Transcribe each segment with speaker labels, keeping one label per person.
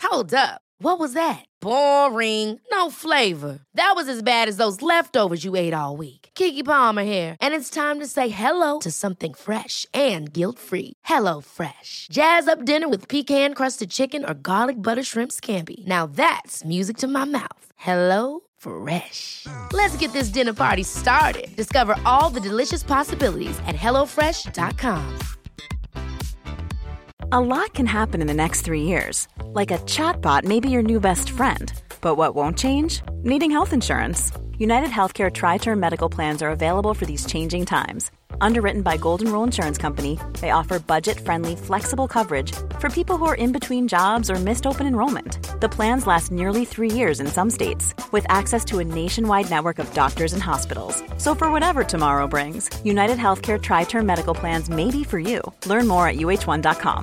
Speaker 1: Hold up. What was that? Boring. No flavor. That was as bad as those leftovers you ate all week. Keke Palmer here, and it's time to say hello to something fresh and guilt-free. Hello Fresh. Jazz up dinner with pecan-crusted chicken or garlic butter shrimp scampi. Now that's music to my mouth. Hello Fresh. Let's get this dinner party started. Discover all the delicious possibilities at hellofresh.com.
Speaker 2: A lot can happen in the next 3 years. Like a chatbot may be your new best friend. But what won't change? Needing health insurance. United Healthcare Tri-Term Medical Plans are available for these changing times. Underwritten by Golden Rule Insurance Company, they offer budget-friendly, flexible coverage for people who are in between jobs or missed open enrollment. The plans last nearly 3 years in some states, with access to a nationwide network of doctors and hospitals. So for whatever tomorrow brings, United Healthcare Tri-Term Medical Plans may be for you. Learn more at uh1.com.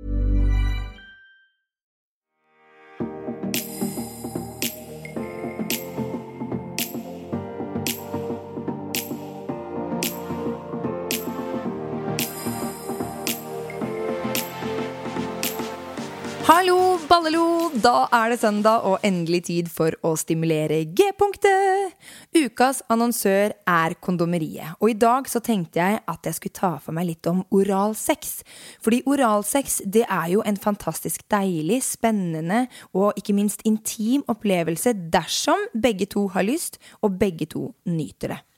Speaker 3: Hallo, ballelo! Da det søndag og endelig tid for å stimulere G-punktet. Ukas annonsør kondomeriet. Og i dag så tenkte jeg at jeg skulle ta for meg litt om oralsex. Fordi oralsex, det jo en fantastisk deilig, spennende og ikke minst intim opplevelse dersom begge to har lyst og begge to nyter det.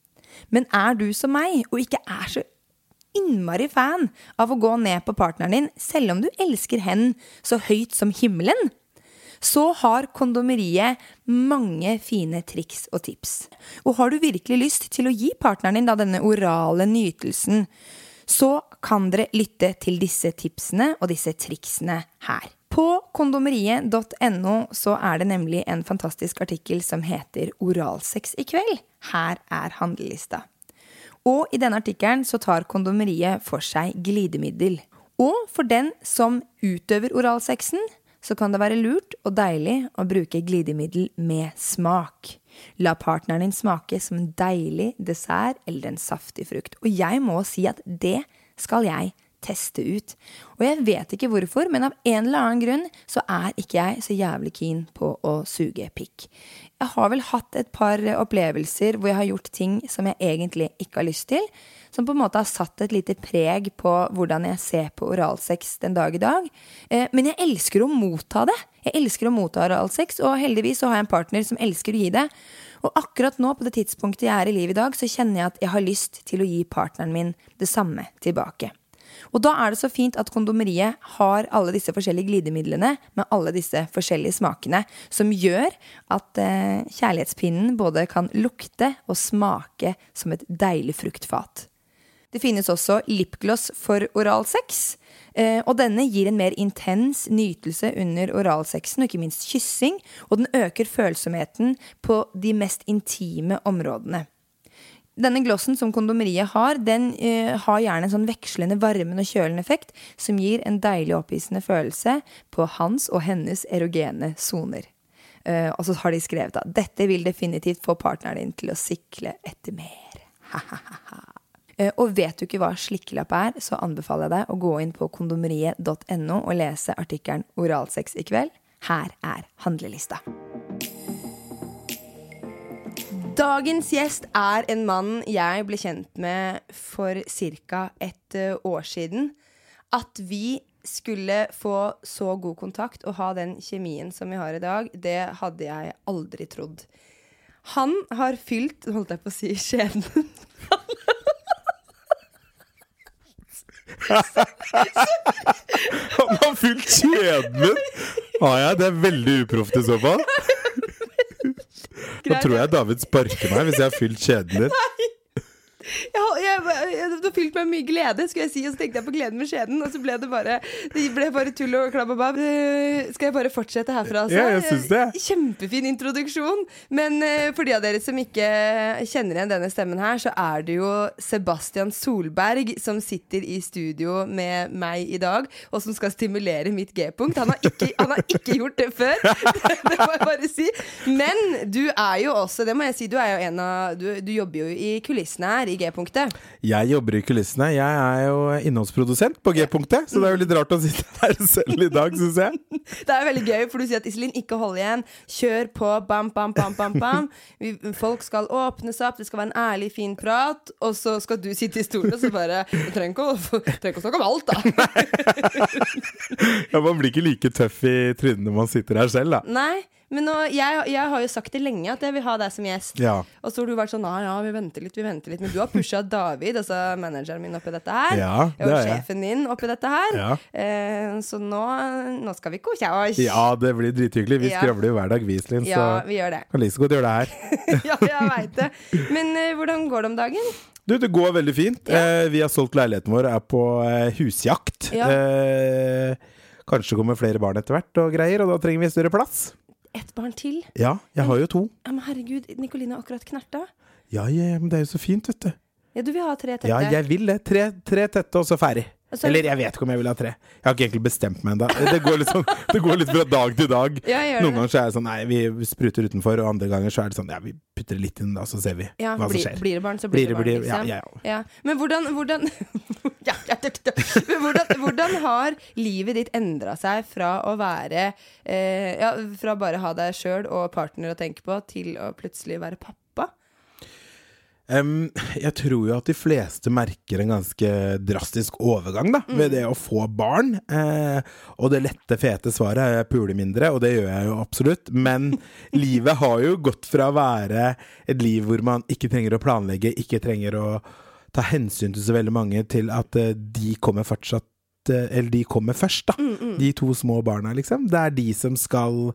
Speaker 3: Men du som meg og ikke så innmari fan av å gå ned på partneren din, selv om du elsker hen så høyt som himmelen, så har kondomeriet mange fine triks og tips. Og har du virkelig lyst til å gi partneren din denne orale nytelsen, så kan dere lytte til disse tipsene og disse triksene her. På kondomeriet.no så det nemlig en fantastisk artikkel som heter Oralsex i kveld. Her handlelista. Og i denne artikkelen så tar kondomeriet for seg glidemiddel. Og for den som utøver oralsexen, så kan det være lurt og deilig å bruke glidemiddel med smak. La partneren din smake som en deilig dessert eller en saftig frukt. Og jeg må si at det skal jeg teste ut. Og jeg vet ikke hvorfor, men av en eller annen grunn så ikke jeg så jævlig keen på å suge pikk. Jeg har vel hatt et par opplevelser hvor jeg har gjort ting som jeg egentlig ikke har lyst til, som på en måte har satt et lite preg på hvordan jeg ser på oralsex den dag i dag. Men jeg elsker å motta det. Jeg elsker å motta oralsex, og heldigvis så har jeg en partner som elsker å gi det. Og akkurat nå, på det tidspunktet jeg i livet i dag, så kjenner jeg at jeg har lyst til å gi partneren min det samme tilbake. Og da det så fint at kondomeriet har alle disse forskjellige glidemidlene med alle disse forskjellige smakene, som gjør at kjærlighetspinnen både kan lukte og smake som et deilig fruktfat. Det finnes også lipgloss for oralsex, og denne gir en mer intens nytelse under oralsexen, og ikke minst kyssing, og den øker følsomheten på de mest intime områdene. Denne glossen som kondomeriet har, den har gjerne en sånn vekslende varmen og kjølende effekt, som gir en deilig opphissende følelse på hans og hennes erogene zoner. Og så har de skrevet at dette vil definitivt få partneren din til å sikle etter mer. Og vet du ikke hva slikkelapp så anbefaler jeg deg å gå inn på kondomeriet.no og lese artikkelen Oralsex i kveld. Her handlelista. Dagens gjest en mann jeg ble kjent med for cirka et år siden. At vi skulle få så god kontakt og ha den kjemien som vi har i dag, det hadde jeg aldri trodd. Han har fylt, holdt jeg på å si, skjebnen.
Speaker 4: Han har fylt skjebnen? Det veldig uproft i så fall. Da tror jeg David sparker meg hvis jeg har fylt skjeden din.
Speaker 3: Du har fylt meg mye glede, skulle jeg si, og så tenkte jeg på gleden med skjeden, og så ble det bare tull og klabb og babb. Skal jeg bare fortsette herfra? Altså?
Speaker 4: Ja, jeg synes det.
Speaker 3: Kjempefin introduksjon, men for de av dere som ikke kjenner igjen denne stemmen her, så det jo Sebastian Solberg som sitter i studio med meg i dag, og som skal stimulere mitt G-punkt. Han har ikke gjort det før, det må jeg bare si. Men du jo også, det må jeg si, du jo du jobber jo i kulissene her i G-punktet.
Speaker 4: Jeg jobber i kulissene. Jeg jo innholdsprodusent på G-punktet, så det jo litt rart å sitte her selv i dag, synes jeg.
Speaker 3: Det veldig gøy, for du sier at Iselin, ikke hold igjen. Kjør på, bam, bam, bam, bam, bam. Folk skal åpnes opp, det skal være en ærlig, fin prat, og så skal du sitte i stolen, og så bare, du trenger ikke å snakke om alt, da.
Speaker 4: Ja, man blir ikke like tøff i trynet når man sitter her selv, da.
Speaker 3: Nei. Men nå, jeg har jo sagt det lenge at jeg vil ha deg som gjest.
Speaker 4: Ja.
Speaker 3: Og så har du vært sånn, ja, vi venter litt. Men du har pushet David, altså manageren min oppi dette her.
Speaker 4: Ja, det
Speaker 3: og
Speaker 4: har jeg.
Speaker 3: sjefen din oppi dette her.
Speaker 4: Ja.
Speaker 3: Så nå skal vi kose oss.
Speaker 4: Ja, det blir drithyggelig. Vi skravler jo hver dag, Iselin.
Speaker 3: Ja, vi gjør det.
Speaker 4: Kan like så godt gjøre det her.
Speaker 3: Ja, jeg vet det. Men hvordan går det om dagen?
Speaker 4: Du, det går veldig fint. Ja. Vi har solgt leiligheten vår, på husjakt. Ja. Kanskje kommer flere barn etter hvert og greier, og da trenger vi større plass.
Speaker 3: Et barn til?
Speaker 4: Ja, jeg har jo 2.
Speaker 3: Men herregud, Nikoline har akkurat knerta.
Speaker 4: Ja, men det jo så fint, vet du.
Speaker 3: Ja, du vil ha 3 tette.
Speaker 4: Ja, jeg vil det. 3 tette, og så ferdig. Eller jeg vet ikke om jeg vil ha 3. Jeg har ikke egentlig bestemt meg enda. Det går litt fra dag til dag.
Speaker 3: Ja,
Speaker 4: noen ganger så det sånn, nei, vi spruter utenfor, og andre ganger så det sånn, ja, vi putter litt inn da, så ser vi hva som skjer.
Speaker 3: Blir det barn, så blir det barn, liksom. Ja. Men hvordan har livet ditt endret seg fra å være, fra bare å ha deg selv og partner å tenke på, til å plutselig være pappa?
Speaker 4: Jeg tror jo at de fleste merker en ganske drastisk overgang da, ved det å få barn, og det lette, fete svaret jeg puler mindre, og det gjør jeg jo absolutt, men livet har jo gått fra å være et liv hvor man ikke trenger å planlegge, ikke trenger å ta hensyn til så veldig mange, til at de kommer fortsatt, eller de kommer først da, de 2 små barna liksom, det de som skal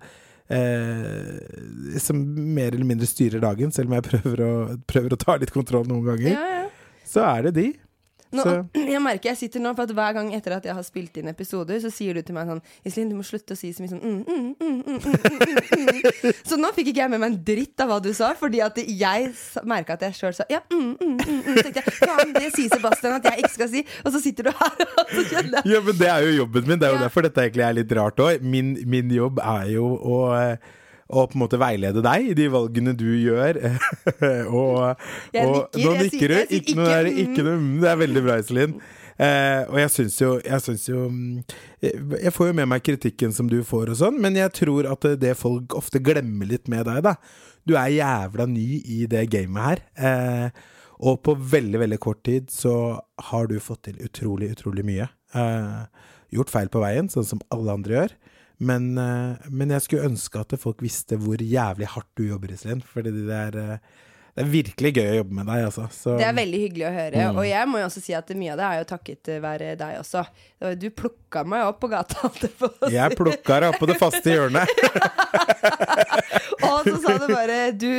Speaker 4: som mer eller mindre styrer dagen, selv om jeg prøver å ta litt kontroll noen ganger. Så det de.
Speaker 3: Jeg merker jeg sitter nå, for at hver gang etter at jeg har spilt inn episoder, så sier du til meg sånn, Iselin, du må slutte å si så mye sånn Så nå fikk ikke jeg med meg en dritt av hva du sa, fordi at jeg merket at jeg selv sa så tenkte jeg, faen, det sier Sebastian at jeg ikke skal si, og så sitter du her og så kjenner jeg.
Speaker 4: Ja, men det jo jobben min, det jo derfor dette egentlig litt rart også. Min jobb jo å på en måte veilede deg i de valgene du gjør. og nå nikker du. Ikke noe, det veldig bra, Iselin. Og jeg synes jo jeg får jo med meg kritikken som du får og sånn, men jeg tror at det folk ofte glemmer litt med deg da. Du jævla ny i det gamet her. Og på veldig, veldig kort tid så har du fått til utrolig, utrolig mye. Gjort feil på veien, sånn som alle andre gjør. Men jeg skulle ønske at folk visste hvor jævlig hardt du jobber, Iselin, fordi det virkelig gøy å jobbe med deg, altså. Så. Det
Speaker 3: veldig hyggelig å høre, og jeg må jo også si at mye av det jo takket være deg også. Du plukket meg opp på gata.
Speaker 4: Jeg plukket deg opp på det faste hjørnet.
Speaker 3: Og så sa du bare,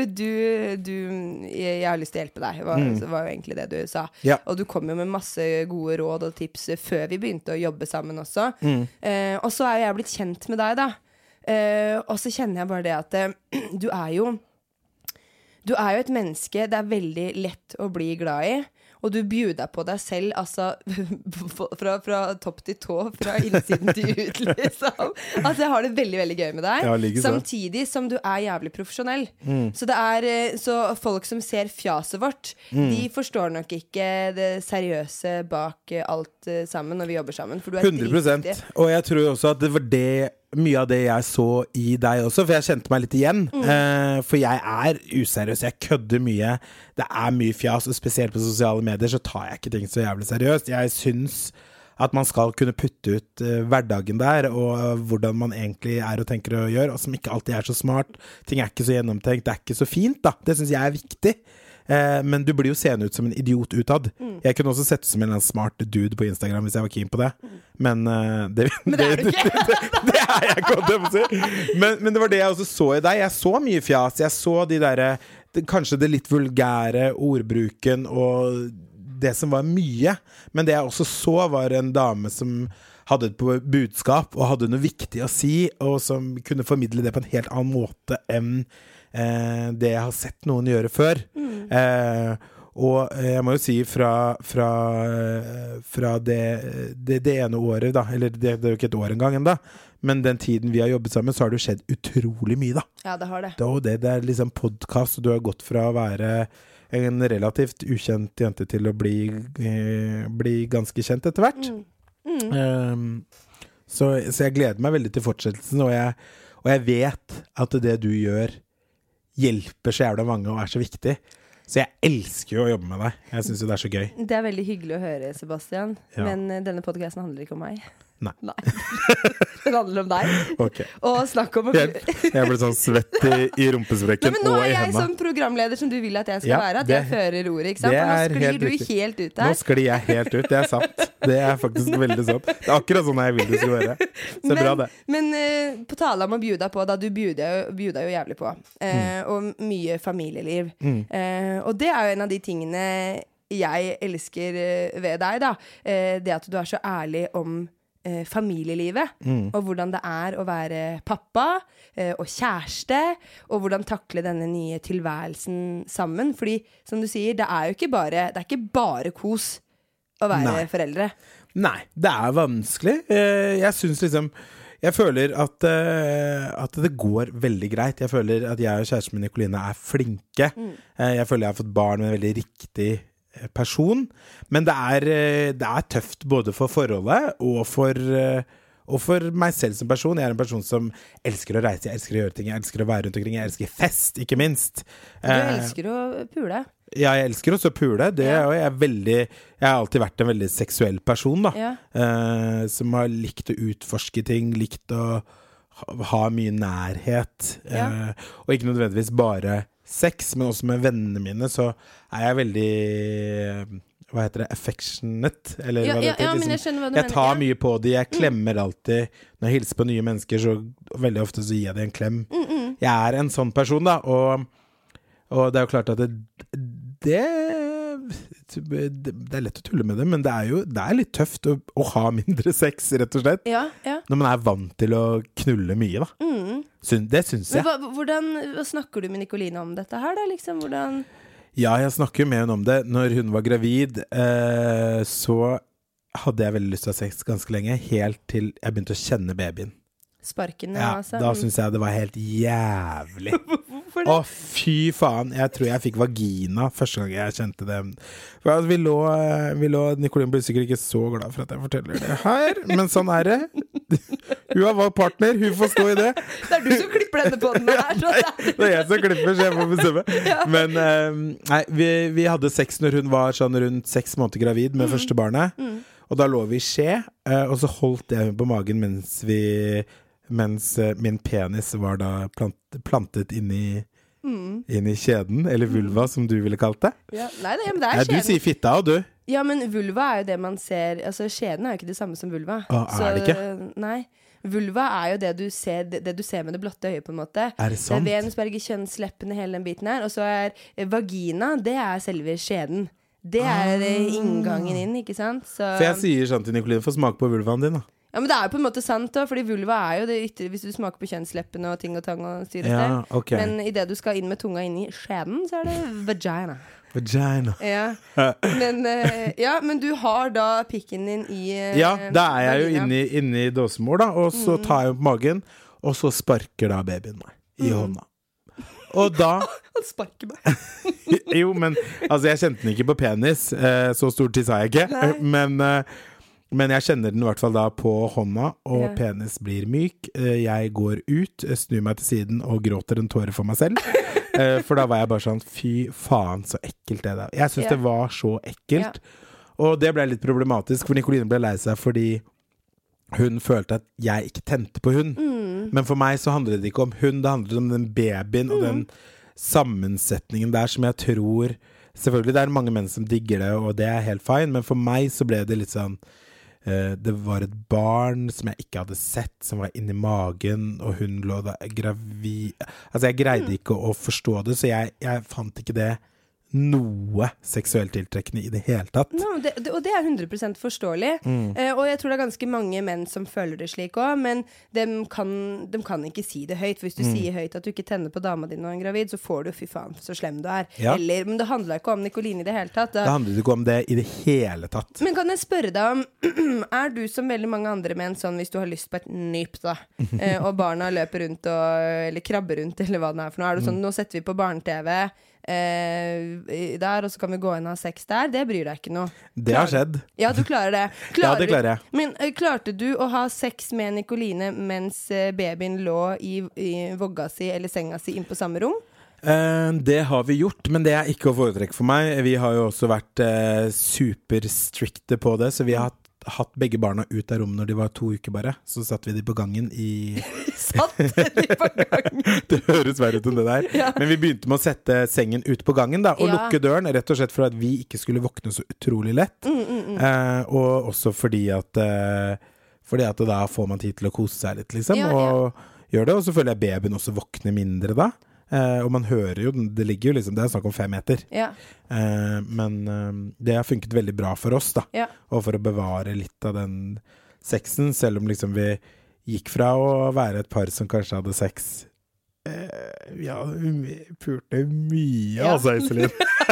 Speaker 3: jeg har lyst til å hjelpe deg, det var jo egentlig det du sa. Ja. Og du kom jo med masse gode råd og tips før vi begynte å jobbe sammen også. Og så jeg blitt kjent med deg da. Og så kjenner jeg bare det at du jo et menneske det veldig lett å bli glad i, og du bjuder på deg selv altså, fra topp til tå, fra innsiden til ut liksom. Altså jeg har det veldig, veldig gøy med deg, samtidig som du jævlig profesjonell. Så så folk som ser fjaset vårt, de forstår nok ikke det seriøse bak alt sammen når vi jobber sammen, for du
Speaker 4: 100%, og jeg tror også at det var mye av det jeg så i deg også, for jeg kjente meg litt igjen. For jeg useriøs, jeg kødder mye. Det mye fjas, og spesielt på sosiale medier så tar jeg ikke ting så jævlig seriøst. Jeg synes at man skal kunne putte ut hverdagen der, og hvordan man egentlig og tenker å gjøre, og som ikke alltid så smart. Ting ikke så gjennomtenkt, det ikke så fint da. Det synes jeg viktig. Men du blir jo seende ut som en idiot utad. Jeg kunne også sett ut som en eller annen smart dude på Instagram hvis jeg var keen på det. Men det jeg godt å si. Men det var det jeg også så i deg. Jeg så mye fjas. Jeg så de der, kanskje det litt vulgære ordbruken og det som var mye. Men det jeg også så var en dame som hadde et budskap og hadde noe viktig å si, og som kunne formidle det på en helt annen måte enn det jeg har sett noen gjøre før. Og jeg må jo si fra det ene året da, eller det er jo ikke et år engang enda, men den tiden vi har jobbet sammen, så har det jo skjedd utrolig mye da.
Speaker 3: Ja, det har det.
Speaker 4: Det er liksom podcast, og du har gått fra å være en relativt ukjent jente til å bli ganske kjent etter hvert. Så jeg gleder meg veldig til fortsettelsen, og jeg vet at det du gjør hjelper så jævla mange og er så viktig. Så jeg elsker jo å jobbe med deg. Jeg synes jo det er så gøy.
Speaker 3: Det er veldig hyggelig å høre, Sebastian. Ja. Men denne podcasten handler ikke om meg.
Speaker 4: Nei.
Speaker 3: Den handler om deg.
Speaker 4: Okay.
Speaker 3: Og snakk om
Speaker 4: jeg ble sånn svett i rumpesprekken og i hendene.
Speaker 3: Nå er jeg som programleder som du vil at jeg skal være. At jeg fører ordet, ikke sant? For nå sklir du helt ut der.
Speaker 4: Nå sklir jeg helt ut, det er sant. Det er faktisk veldig sant. Det er akkurat sånn jeg vil det skal være. Så bra det. Men
Speaker 3: på tale om å bjuda på, da du bjuda jo jævlig på. Og mye familieliv. Og det er jo en av de tingene jeg elsker ved deg da. Det at du er så ærlig om familielivet, og hvordan det er å være pappa og kjæreste, og hvordan takle denne nye tilværelsen sammen. Fordi, som du sier, det er ikke bare kos å være foreldre.
Speaker 4: Nei, det er vanskelig. Jeg synes liksom jeg føler at det går veldig greit. Jeg føler at jeg og kjæresten min Nicoline er flinke. Jeg føler jeg har fått barn med en veldig riktig person, men det er tøft både for forholdet og for meg selv som person. Jeg er en person som elsker å reise, jeg elsker å gjøre ting, jeg elsker å være rundt omkring, jeg elsker fest, ikke minst.
Speaker 3: Du elsker å pule?
Speaker 4: Ja, jeg elsker også å pule. Jeg har alltid vært en veldig seksuell person da, som har likt å utforske ting, likt å ha mye nærhet, og ikke nødvendigvis bare sex, men også med vennene mine så er jeg veldig hva heter det, affectionate eller hva det heter,
Speaker 3: men jeg skjønner hva du mener.
Speaker 4: Jeg tar mye på det, jeg klemmer alltid når jeg hilser på nye mennesker, så veldig ofte så gir jeg det en klem. Jeg er en sånn person da, og det er jo klart at det er lett å tulle med det, men det er litt tøft å ha mindre sex, rett og slett. Når man er vant til å knulle mye da. Det synes jeg.
Speaker 3: Hvordan snakker du med Nicoline om dette her da, liksom? Hvordan...
Speaker 4: Ja, jeg snakker jo med henne om det. Når hun var gravid, så hadde jeg veldig lyst til å ha sex ganske lenge, helt til jeg begynte å kjenne babyen.
Speaker 3: Sparken, altså.
Speaker 4: Da synes jeg det var helt jævlig. Å, fy faen. Jeg tror jeg fikk vagina første gang jeg kjente det. For vi lå Nicoline blir sikkert ikke så glad for at jeg forteller det her, men sånn er det. Hun har valgt partner, hun får stå i det.
Speaker 3: Det er du som klipper denne på den her.
Speaker 4: Det er jeg som klipper, så jeg får bestemme. Men nei, vi hadde sex når hun var sånn rundt 6 måneder gravid med første barnet. Og da lå vi i skje, og så holdt jeg på magen mens min penis var da plantet inn i kjeden, eller vulva, som du ville kalt det.
Speaker 3: Nei, men det er skjeden.
Speaker 4: Du sier fitta, og du?
Speaker 3: Ja, men vulva er jo det man ser. Altså, skjeden er jo ikke det samme som vulva.
Speaker 4: Er det ikke?
Speaker 3: Nei. Vulva er jo det du ser med det blotte øyet, på en måte.
Speaker 4: Er det sant?
Speaker 3: Det er venusberget, kjønnsleppene, hele den biten her. Og så er vagina, det er selve skjeden. Det er inngangen inn, ikke sant?
Speaker 4: For jeg sier sånn til Nicoline, få smake på vulvaen din da.
Speaker 3: Ja, men det er jo på en måte sant da, fordi vulva er jo det ytre, hvis du smaker på kjønnsleppene og ting og tang og styrer sted.
Speaker 4: Okay.
Speaker 3: Men i det du skal inn med tunga inn i skjeden, så er det vagina.
Speaker 4: Vagina.
Speaker 3: Men du har da pikken din i
Speaker 4: ja, da er jeg jo inne i dåsemor da, og så tar jeg opp magen, og så sparker da babyen meg i hånda. Og da
Speaker 3: han sparker meg.
Speaker 4: Jo, men altså jeg kjente den ikke på penis, så stor tid sa jeg ikke. Men jeg kjenner den i hvert fall da på hånda, og penis blir myk. Jeg går ut, snur meg til siden og gråter en tåre for meg selv. For da var jeg bare sånn, fy faen så ekkelt det der. Jeg synes det var så ekkelt. Og det ble litt problematisk, for Nicoline ble lei seg fordi hun følte at jeg ikke tente på hun. Men for meg så handlet det ikke om hun, det handlet om den babyen og den sammensetningen der som jeg tror, selvfølgelig det er mange menn som digger det, og det er helt fine, men for meg så ble det litt sånn, det var et barn som jeg ikke hadde sett, som var inni magen, og hun lå da gravid. Altså jeg greide ikke å forstå det, så jeg fant ikke det noe seksuelt tiltrekkende I det hele tatt.
Speaker 3: No, og det 100% forståelig. Og jeg tror det ganske mange menn som føler det slik også, men de kan ikke si det høyt. For hvis du sier høyt at du ikke tenner på dama din når hun gravid, så får du, fy faen, så slem du
Speaker 4: Ja.
Speaker 3: Men det handler ikke om Nikoline I det hele tatt.
Speaker 4: Det handler ikke om det I det hele tatt.
Speaker 3: Men kan jeg spørre deg om, du som veldig mange andre menn sånn hvis du har lyst på et nyp da, og barna løper rundt eller krabber rundt, eller hva det for noe, du sånn, nå setter vi på barne-TV, der, og så kan vi gå inn og ha sex der. Det bryr deg ikke noe.
Speaker 4: Det har skjedd.
Speaker 3: Ja, du klarer det.
Speaker 4: Ja, det klarer jeg.
Speaker 3: Men klarte du å ha sex med Nikoline mens babyen lå I vogga si eller senga si inn på samme rom?
Speaker 4: Det har vi gjort, men det ikke å foretrekke for meg. Vi har jo også vært super strikte på det, så vi har hatt begge barna ut av rommet når de var 2 uker bare. Så satt vi de på gangen
Speaker 3: Satt de på gangen?
Speaker 4: Det høres verre ut enn det der. Ja. Men vi begynte med å sette sengen ut på gangen da, og lukke døren, rett og slett for at vi ikke skulle våkne så utrolig lett. Og også fordi at da får man tid til å kose seg litt, liksom, og gjør det. Og så føler jeg babyen også våkner mindre da. Og man hører jo, det ligger jo liksom, det snakk om 5 meter. Men det har funket veldig bra for oss da. Og for å bevare litt av den sexen, selv om liksom vi gikk fra å være et par som kanskje hadde sex vi pulte mye altså, Iselin.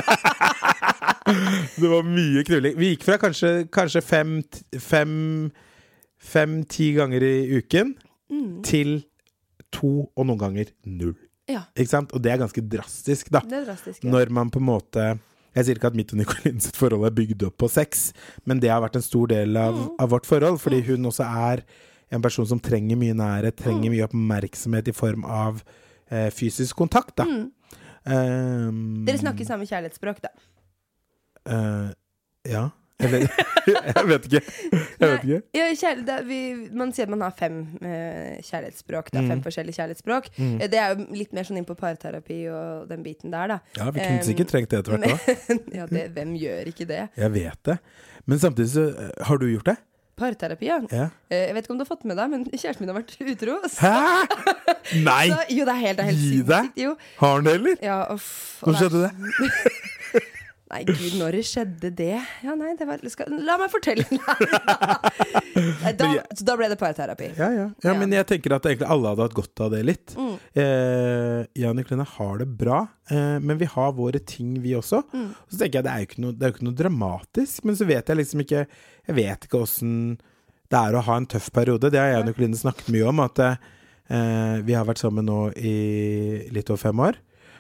Speaker 4: Det var mye knulling. Vi gikk fra kanskje 5-10 ganger I uken til 2 og noen ganger 0. Ikke sant? Og det ganske drastisk da.
Speaker 3: Det drastisk,
Speaker 4: Når man på en måte, jeg sier ikke at mitt og Nicolines forhold bygd opp på sex, men det har vært en stor del av vårt forhold, fordi hun også en person som trenger mye nærhet, trenger mye oppmerksomhet I form av fysisk kontakt da.
Speaker 3: Dere snakker samme kjærlighetsspråk da?
Speaker 4: Ja. Eller, jeg vet ikke.
Speaker 3: Man sier at man har 5 kjærlighetsspråk da, 5 forskjellige kjærlighetsspråk. Det jo litt mer sånn inn på parterapi og den biten der da.
Speaker 4: Ja, vi kunne sikkert trengt det etter hvert da.
Speaker 3: Ja, hvem gjør ikke det?
Speaker 4: Jeg vet det. Men samtidig så, har du gjort det?
Speaker 3: Parterapi, ja. Jeg vet ikke om du har fått med deg, men kjæresten min har vært utro.
Speaker 4: Hæ? Nei!
Speaker 3: Så, jo, det helt sinnssykt.
Speaker 4: Har han det, eller?
Speaker 3: Ja,
Speaker 4: Hvor skjedde det?
Speaker 3: Nei, Gud, når det skjedde det? Ja, nei, det var... La meg fortelle. Da ble det parterapi.
Speaker 4: Ja, men jeg tenker at egentlig alle hadde hatt godt av det litt. Jeg og Nicolene har det bra, men vi har våre ting vi også. Og så tenker jeg, det jo ikke noe dramatisk, men så vet jeg liksom ikke, jeg vet ikke hvordan det å ha en tøff periode. Det har jeg og Nicolene snakket mye om, at vi har vært sammen nå I litt over 5 år,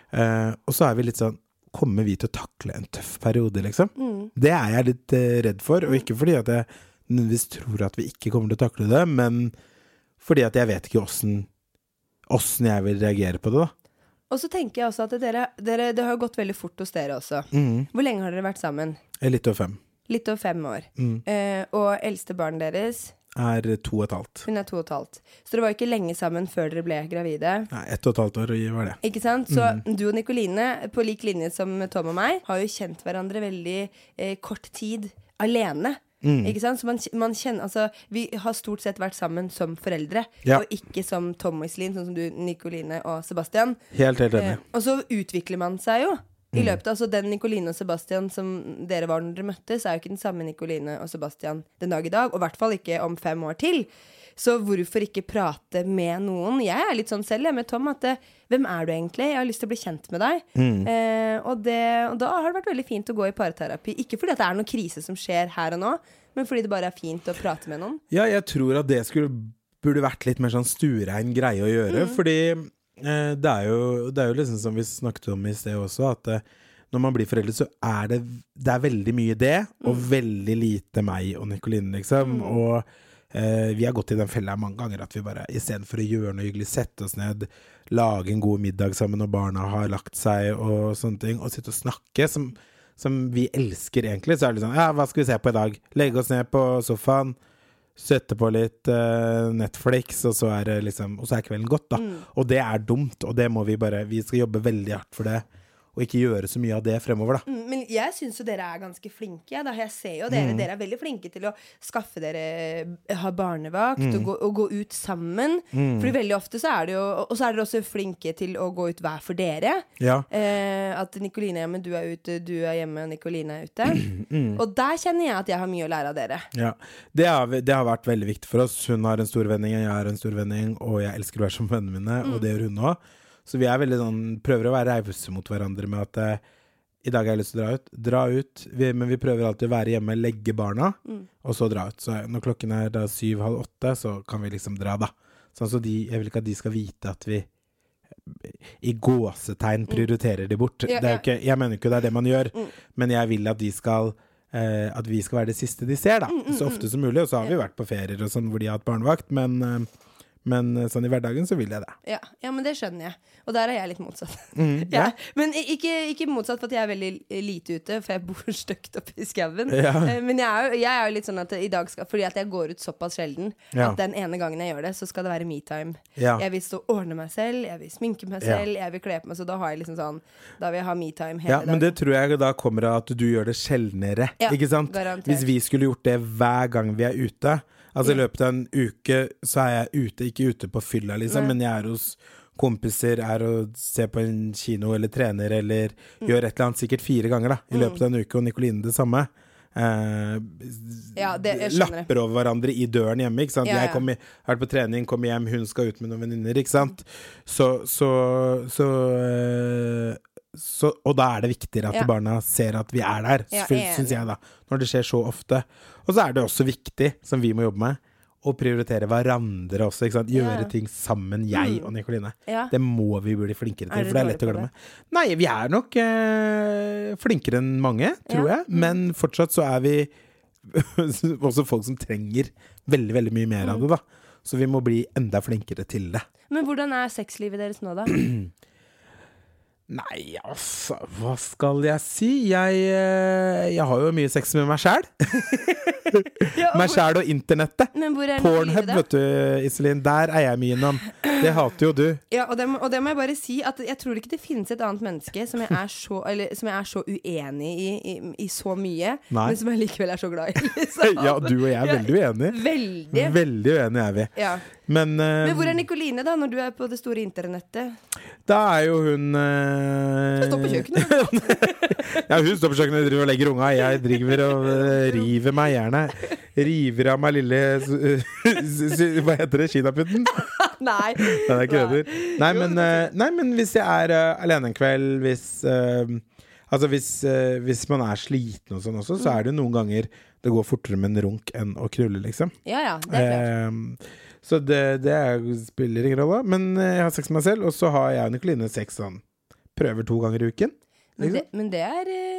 Speaker 4: og så vi litt sånn, kommer vi til å takle en tøff periode, liksom? Det jeg litt redd for, og ikke fordi at jeg nødvendigvis tror at vi ikke kommer til å takle det, men fordi at jeg vet ikke hvordan jeg vil reagere på det, da.
Speaker 3: Og så tenker jeg også at det har gått veldig fort hos dere også. Hvor lenge har dere vært sammen?
Speaker 4: Litt over 5.
Speaker 3: Litt over 5 år. Og eldste barn deres?
Speaker 4: 2,5.
Speaker 3: Hun 2,5. Så det var ikke lenge sammen før dere ble gravide?
Speaker 4: Nei, 1,5 år var det.
Speaker 3: Ikke sant? Så du og Nicoline, på lik linje som Tom og meg, har jo kjent hverandre veldig kort tid alene. Ikke sant? Så man kjenner, altså, vi har stort sett vært sammen som foreldre, og ikke som Tom og Iselin, sånn som du, Nicoline og Sebastian.
Speaker 4: Helt enig.
Speaker 3: Og så utvikler man seg jo. I løpet av, altså den Nicoline og Sebastian som dere var når dere møttes, jo ikke den samme Nicoline og Sebastian den dag I dag, og I hvert fall ikke om 5 år til. Så hvorfor ikke prate med noen? Jeg litt sånn selv, med Tom, at hvem du egentlig? Jeg har lyst til å bli kjent med deg. Og da har det vært veldig fint å gå I parterapi. Ikke fordi at det noen krise som skjer her og nå, men fordi det bare fint å prate med noen.
Speaker 4: Ja, jeg tror at det burde vært litt mer sånn sturein greie å gjøre, fordi det jo liksom som vi snakket om I sted også, at når man blir foreldre så det veldig mye det, og veldig lite meg og Nicoline liksom, og vi har gått I den fella mange ganger at vi bare, I stedet for å gjøre noe hyggelig, sette oss ned, lage en god middag sammen når barna har lagt seg og sånne ting, og sitte og snakke som vi elsker egentlig, så det sånn, ja, hva skal vi se på I dag? Legge oss ned på sofaen, sette på litt Netflix, og så det liksom, og så kvelden godt da. Og det dumt, og det må vi skal jobbe veldig hardt for det, og ikke gjøre så mye av det fremover da.
Speaker 3: Men jeg synes jo dere ganske flinke, ja, da. Jeg ser jo dere veldig flinke til å skaffe dere, ha barnevakt og gå ut sammen. Fordi veldig ofte så det jo, og så dere også flinke til å gå ut hver for dere.
Speaker 4: Ja.
Speaker 3: At Nikoline er hjemme, du ute, du hjemme, Nikoline ute. Og der kjenner jeg at jeg har mye å lære av dere.
Speaker 4: Ja, det har vært veldig viktig for oss. Hun har en storvenning, jeg har en storvenning, og jeg elsker å være som vennene mine, og det gjør hun også. Så vi veldig sånn, prøver å være reivse mot hverandre med at i dag har jeg lyst til å dra ut, men vi prøver alltid å være hjemme, legge barna, og så dra ut. Så når klokken da 7:30, så kan vi liksom dra da. Sånn så jeg vil ikke at de skal vite at vi i gåsetegn prioriterer de bort. Det jo ikke, jeg mener ikke det det man gjør, men jeg vil at de skal at vi skal være det siste de ser da, så ofte som mulig, og så har vi vært på ferier og sånn hvor de har hatt barnevakt, men sånn i hverdagen så vil jeg det.
Speaker 3: Ja, men det skjønner jeg. Og der jeg litt motsatt. Ja. Men ikke motsatt for at jeg veldig lite ute, for jeg bor støkt oppe i skauen.
Speaker 4: Ja.
Speaker 3: Men jeg jo litt sånn at i dag fordi at jeg går ut såpass sjelden, at den ene gangen jeg gjør det, så skal det være me-time.
Speaker 4: Ja.
Speaker 3: Jeg vil stå og ordne meg selv, jeg vil sminke meg selv, jeg vil kle på meg, så da har jeg liksom sånn, da vil jeg ha me-time hele dagen.
Speaker 4: Men det tror jeg da kommer av at du gjør det sjeldnere, ikke sant?
Speaker 3: Garantert.
Speaker 4: Hvis vi skulle gjort det hver gang vi ute, altså i løpet av en uke så jeg ute, ikke ute på fylla liksom, men jeg hos kompiser, og ser på en kino eller trener, eller gjør et eller annet sikkert 4 ganger da, i løpet av en uke, og Nikoline det samme. Lapper over hverandre i døren hjemme, ikke sant? Jeg har vært på trening, kommer hjem, hun skal ut med noen venninner, ikke sant? Og da det viktigere at barna ser at vi der, synes jeg da, når det skjer så ofte. Og så det også viktig, som vi må jobbe med, å prioritere hverandre også, ikke sant? Gjøre ting sammen, jeg og Nikoline. Det må vi bli flinkere til, for det lett å glemme. Nei, vi nok flinkere enn mange, tror jeg, men fortsatt så vi også folk som trenger veldig, veldig mye mer av det da. Så vi må bli enda flinkere til det.
Speaker 3: Men hvordan sexlivet deres nå da?
Speaker 4: Nei, altså, hva skal jeg si? Jeg har jo mye sex med meg selv. Meg selv og internettet.
Speaker 3: Men hvor
Speaker 4: Pornhub, vet du, Iselin, der jeg mye innom. Det hater jo du.
Speaker 3: Ja, og det må jeg bare si, at jeg tror ikke det finnes et annet menneske som jeg som jeg så uenig i så mye, men som jeg likevel så glad i. Liksom.
Speaker 4: Ja, du og jeg veldig uenige.
Speaker 3: Veldig.
Speaker 4: Veldig uenige vi.
Speaker 3: Ja. Men hvor Nikoline da, når du på det store internettet?
Speaker 4: Da jo hun
Speaker 3: Hun står på kjøkkenet.
Speaker 4: Ja, hun står på kjøkkenet, driver og legger unga. Jeg driver og river meg gjerne. River av meg lille hva heter det? Kinaputten?
Speaker 3: Nei.
Speaker 4: Det ikke det. Nei, men hvis jeg alene en kveld, hvis man sliten og sånn også, så det noen ganger det går fortere med en runk enn å knulle, liksom.
Speaker 3: Ja, det klart.
Speaker 4: Så det spiller ingen rolle. Men jeg har sex med meg selv, og så har jeg og Nikoline sex sånn prøver 2 ganger i uken. Liksom.
Speaker 3: Men det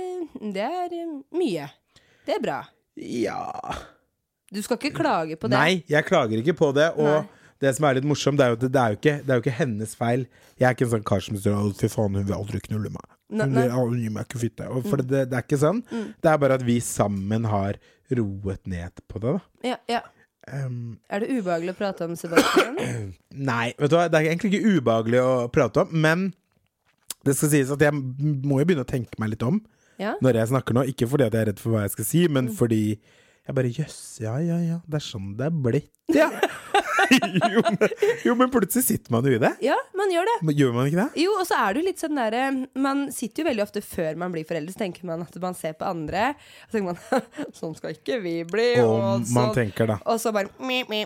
Speaker 3: mye. Det bra.
Speaker 4: Ja.
Speaker 3: Du skal ikke klage på det.
Speaker 4: Nei, jeg klager ikke på det. Og det som litt morsomt, at det jo ikke hennes feil. Jeg ikke en sånn kar som sier fy faen, hun vil aldri knulle meg. Hun vil aldri gi meg ikke fitte. For det ikke sånn. Det bare at vi sammen har roet ned på det da.
Speaker 3: Ja. Det ubehagelig å prate om, Sebastian?
Speaker 4: Nei, vet du hva, det egentlig ikke ubehagelig å prate om, men det skal sies at jeg må jo begynne å tenke meg litt om når jeg snakker nå, ikke fordi at jeg redd for hva jeg skal si, men fordi jeg bare, ja, det sånn det blitt, ja. jo, men plutselig sitter man jo i det.
Speaker 3: Ja, man gjør det.
Speaker 4: Gjør man ikke det?
Speaker 3: Jo, og så det jo litt sånn der, man sitter jo veldig ofte før man blir foreldre, så tenker man at man ser på andre, og så tenker man, sånn skal ikke vi bli.
Speaker 4: Og man tenker da.
Speaker 3: Og så bare,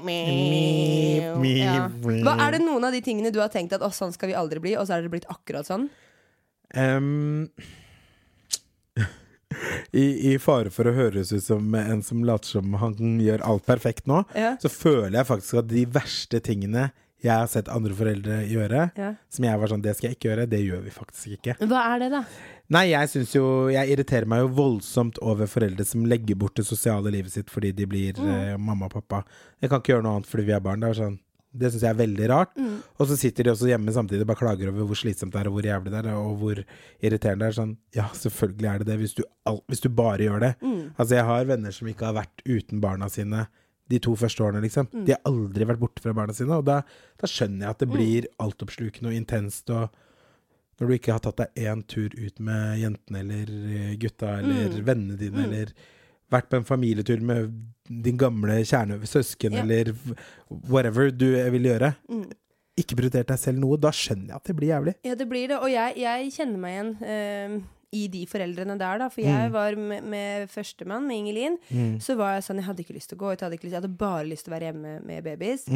Speaker 3: ja. Hva det noen av de tingene du har tenkt at, sånn skal vi aldri bli, og så det blitt akkurat sånn?
Speaker 4: I fare for å høres ut som en som later som han gjør alt perfekt nå, så føler jeg faktisk at de verste tingene jeg har sett andre foreldre gjøre, som jeg var sånn, det skal jeg ikke gjøre, det gjør vi faktisk ikke.
Speaker 3: Hva det da?
Speaker 4: Nei, jeg irriterer meg jo voldsomt over foreldre som legger bort det sosiale livet sitt fordi de blir mamma og pappa. Jeg kan ikke gjøre noe annet fordi vi barn, det sånn. Det synes jeg veldig rart. Og så sitter de også hjemme samtidig og bare klager over hvor slitsomt det og hvor jævlig det og hvor irriterende det sånn, ja, selvfølgelig det hvis du bare gjør det. Altså, jeg har venner som ikke har vært uten barna sine de 2 første årene, liksom. De har aldri vært borte fra barna sine, og da skjønner jeg at det blir altoppslukende og intenst, og når du ikke har tatt deg en tur ut med jentene eller gutta eller vennene dine, eller vært på en familietur med din gamle søsken, eller whatever du vil gjøre. Ikke prioritert deg selv noe, da skjønner jeg at det blir jævlig.
Speaker 3: Ja, det blir det, og jeg kjenner meg igjen i de foreldrene der da, for jeg var med førstemann, med Ingelin, så var jeg sånn, jeg hadde ikke lyst til å gå ut, jeg hadde bare lyst til å være hjemme med babies.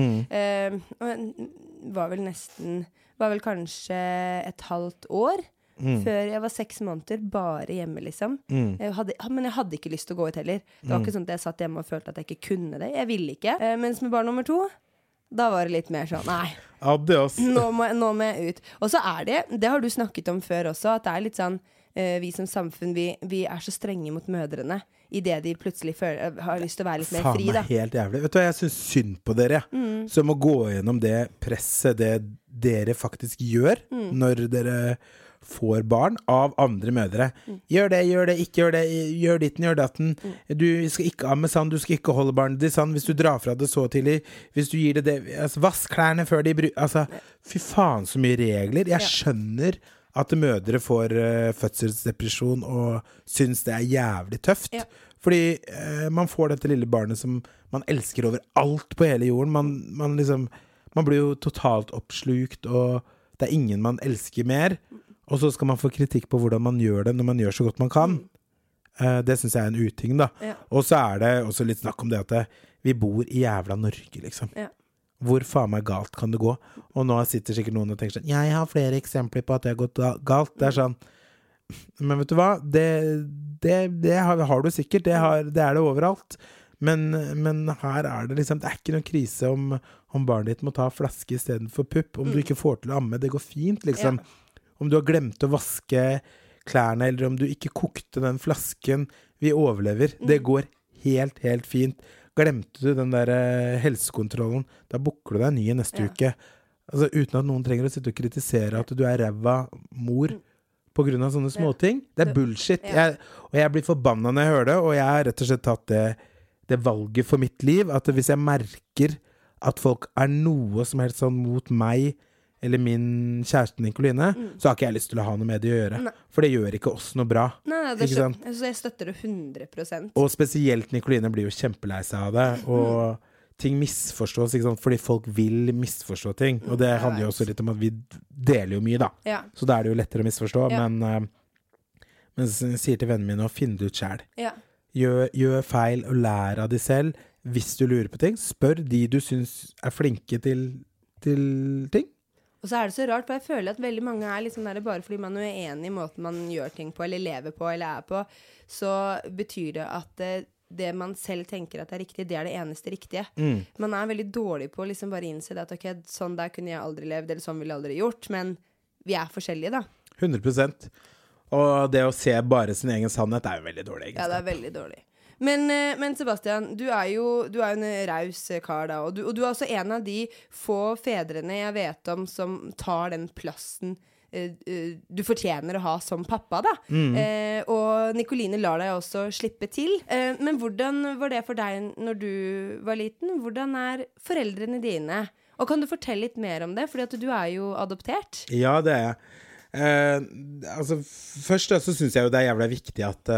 Speaker 3: Var vel kanskje et halvt år før jeg var 6 måneder bare hjemme liksom. Men jeg hadde ikke lyst til å gå ut heller. Det var ikke sånn at jeg satt hjemme og følte at jeg ikke kunne det. Jeg ville ikke. Mens med barn nummer 2, da var det litt mer sånn, nei, nå må jeg ut. Og så det har du snakket om før også, at det er litt sånn, vi som samfunn, vi er så strenge mot mødrene i det de plutselig har lyst til å være litt mer fri da.
Speaker 4: Faen meg helt jævlig. Vet du hva, jeg synes synd på dere, som må gå gjennom det presset, det dere faktisk gjør når dere får barn av andre mødre. Gjør det, ikke gjør det, gjør ditten, gjør datten. Du skal ikke amme sand, du skal ikke holde barnet ditt sand, hvis du drar fra det så tidlig, hvis du gir det, altså, vask klærne før de altså, fy faen så mye regler. Jeg skjønner at mødre får fødselsdepresjon og synes det jævlig tøft. Fordi man får dette lille barnet som man elsker over alt på hele jorden. Man blir jo totalt oppslukt, og det ingen man elsker mer. Og så skal man få kritikk på hvordan man gjør det når man gjør så godt man kan. Det synes jeg en uting da. Og så det også litt snakk om det at vi bor i jævla Norge liksom. Hvor faen meg galt kan det gå? Og nå sitter sikkert noen og tenker sånn, jeg har flere eksempler på at det har gått galt. Det sånn, men vet du hva? Det har du sikkert, det det overalt. Men her det liksom, det ikke noen krise om barnet ditt må ta flaske i stedet for pupp. Om du ikke får til å amme, det går fint liksom. Om du har glemt å vaske klærne, eller om du ikke kokte den flasken, vi overlever. Det går helt fint. Glemte du den der helsekontrollen, da booker du deg ny neste uke. Altså, uten at noen trenger å sitte og kritisere at du ræva mor på grunn av sånne småting. Det bullshit. Og jeg blir forbannet når jeg hører det, og jeg har rett og slett tatt det valget for mitt liv, at hvis jeg merker at folk noe som helst sånn mot meg, eller min kjæreste Nicoline, så har ikke jeg lyst til å ha noe med det å gjøre. For det gjør ikke oss noe bra. Nei, så
Speaker 3: jeg støtter det 100%.
Speaker 4: Og spesielt Nicoline blir jo kjempelei seg av det, og ting misforstås, ikke sant? Fordi folk vil misforstå ting, og det handler jo også litt om at vi deler jo mye da. Så da det jo lettere å misforstå, men jeg sier til vennene mine å finne det ut selv. Gjør feil og lær av de selv. Hvis du lurer på ting, spør de du synes flinke til ting.
Speaker 3: Og så det så rart, for jeg føler at veldig mange liksom der, bare fordi man enig i måten man gjør ting på, eller lever på, eller på, så betyr det at det man selv tenker at riktig, det det eneste riktige. Man veldig dårlig på å liksom bare innse det at ok, sånn der kunne jeg aldri levd, eller sånn ville jeg aldri gjort, men vi forskjellige da.
Speaker 4: 100%. Og det å se bare sin egen sannhet jo veldig dårlig.
Speaker 3: Ja, det veldig dårlig. Men Sebastian, du jo en raus kar da, og du også en av de få fedrene jeg vet om som tar den plassen du fortjener å ha som pappa da. Og Nicoline lar deg også slippe til. Men hvordan var det for deg når du var liten? Hvordan foreldrene dine? Og kan du fortelle litt mer om det? Fordi at du jo adoptert.
Speaker 4: Ja, det jeg. Altså, først så synes jeg jo det jævla viktig at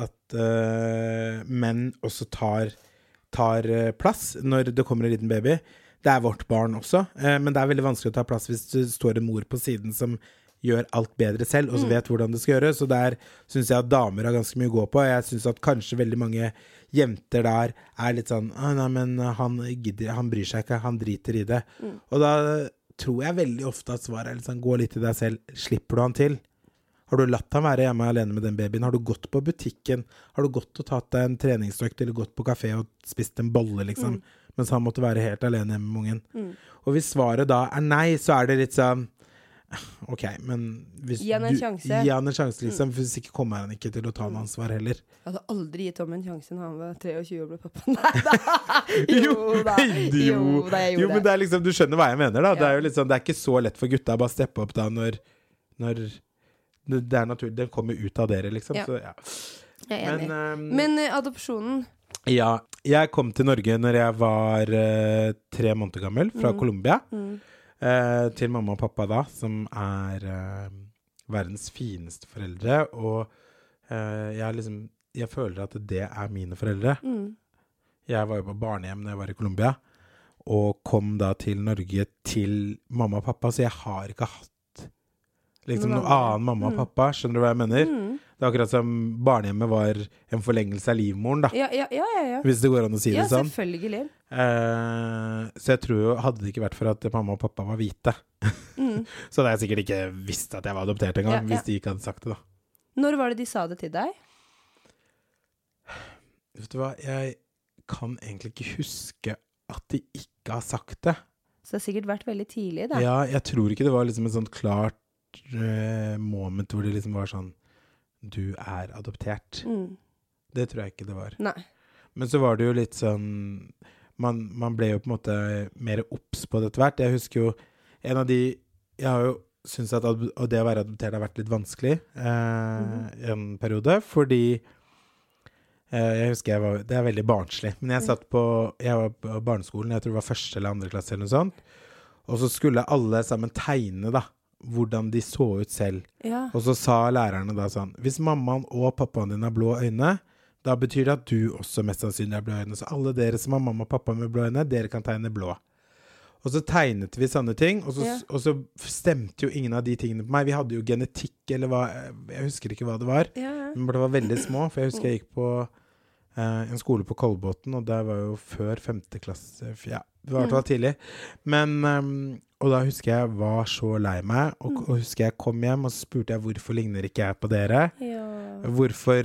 Speaker 4: menn også tar plass når det kommer en liten baby. Det vårt barn også, men det veldig vanskelig å ta plass hvis det står en mor på siden som gjør alt bedre selv, og så vet hvordan det skal gjøres. Så der synes jeg at damer har ganske mye å gå på. Jeg synes at kanskje veldig mange jenter der litt sånn, nei, men han bryr seg ikke, han driter i det. Og da tror jeg veldig ofte at svaret liksom, gå litt i deg selv, slipper du han til? Har du latt han være hjemme alene med den babyen? Har du gått på butikken? Har du gått og tatt deg en treningsøkt, eller gått på kafé og spist en bolle, liksom? Mens han måtte være helt alene hjemme med ungen. Og hvis svaret da nei, så det litt sånn, ok, men hvis
Speaker 3: gi han en sjanse.
Speaker 4: Gi han en sjanse, liksom, for hvis ikke kommer han ikke til å ta en ansvar heller.
Speaker 3: Jeg hadde aldri gitt Tom en sjanse når han var 23 og ble pappa. Nei da. Jo,
Speaker 4: men det liksom, du skjønner hva jeg mener da. Det jo litt sånn, det ikke så lett for gutta å bare steppe opp da når det naturlig, det kommer ut av dere liksom. Så, ja.
Speaker 3: Jeg enig. Men adopsjonen?
Speaker 4: Ja, jeg kom til Norge når jeg var 3 måneder gammel, fra Colombia. Til mamma og pappa da, som verdens fineste foreldre, og jeg føler at det mine foreldre. Jeg var jo på barnehjem når jeg var i Colombia, og kom da til Norge til mamma og pappa, så jeg har ikke hatt liksom noe annen mamma og pappa, skjønner du hva jeg mener? Det akkurat som barnehjemmet var en forlengelse av livmoren da.
Speaker 3: Ja.
Speaker 4: Hvis det går an å si det sånn.
Speaker 3: Ja, selvfølgelig.
Speaker 4: Så jeg tror jo, hadde det ikke vært for at mamma og pappa var hvite, så hadde jeg sikkert ikke visst at jeg var adoptert en gang, hvis de ikke hadde sagt det da.
Speaker 3: Når var det de sa det til deg?
Speaker 4: Vet du hva, jeg kan egentlig ikke huske at de ikke har sagt det.
Speaker 3: Så det har sikkert vært veldig tidlig da.
Speaker 4: Ja, jeg tror ikke det var liksom en sånn klart moment hvor det liksom var sånn, du adoptert. Det tror jeg ikke det var.
Speaker 3: Nei.
Speaker 4: Men så var det jo litt sånn, man ble jo på en måte mer obs på det hvert. Jeg husker jo, jeg har jo syntes at det å være adoptert har vært litt vanskelig i en periode, fordi jeg husker det veldig barnslig, men jeg var på barneskolen, jeg tror det var 1. eller 2. klasse eller noe sånt, og så skulle alle sammen tegne da, hvordan de så ut selv. Og så sa lærerne da sånn, hvis mammaen og pappaen din har blå øyne, da betyr det at du også mest sannsynlig har blå øyne, så alle dere som har mamma og pappa med blå øyne, dere kan tegne blå. Og så tegnet vi sånne ting, og så stemte jo ingen av de tingene på meg. Vi hadde jo genetikk, eller hva, jeg husker ikke hva det var, men det var veldig små, for jeg husker jeg gikk på en skole på Kolbotn, og der var jo før 5. klasse, det var i hvert fall tidlig. Men, og da husker jeg var så lei meg, og husker jeg kom hjem, og så spurte jeg, hvorfor ligner ikke jeg på dere? Hvorfor,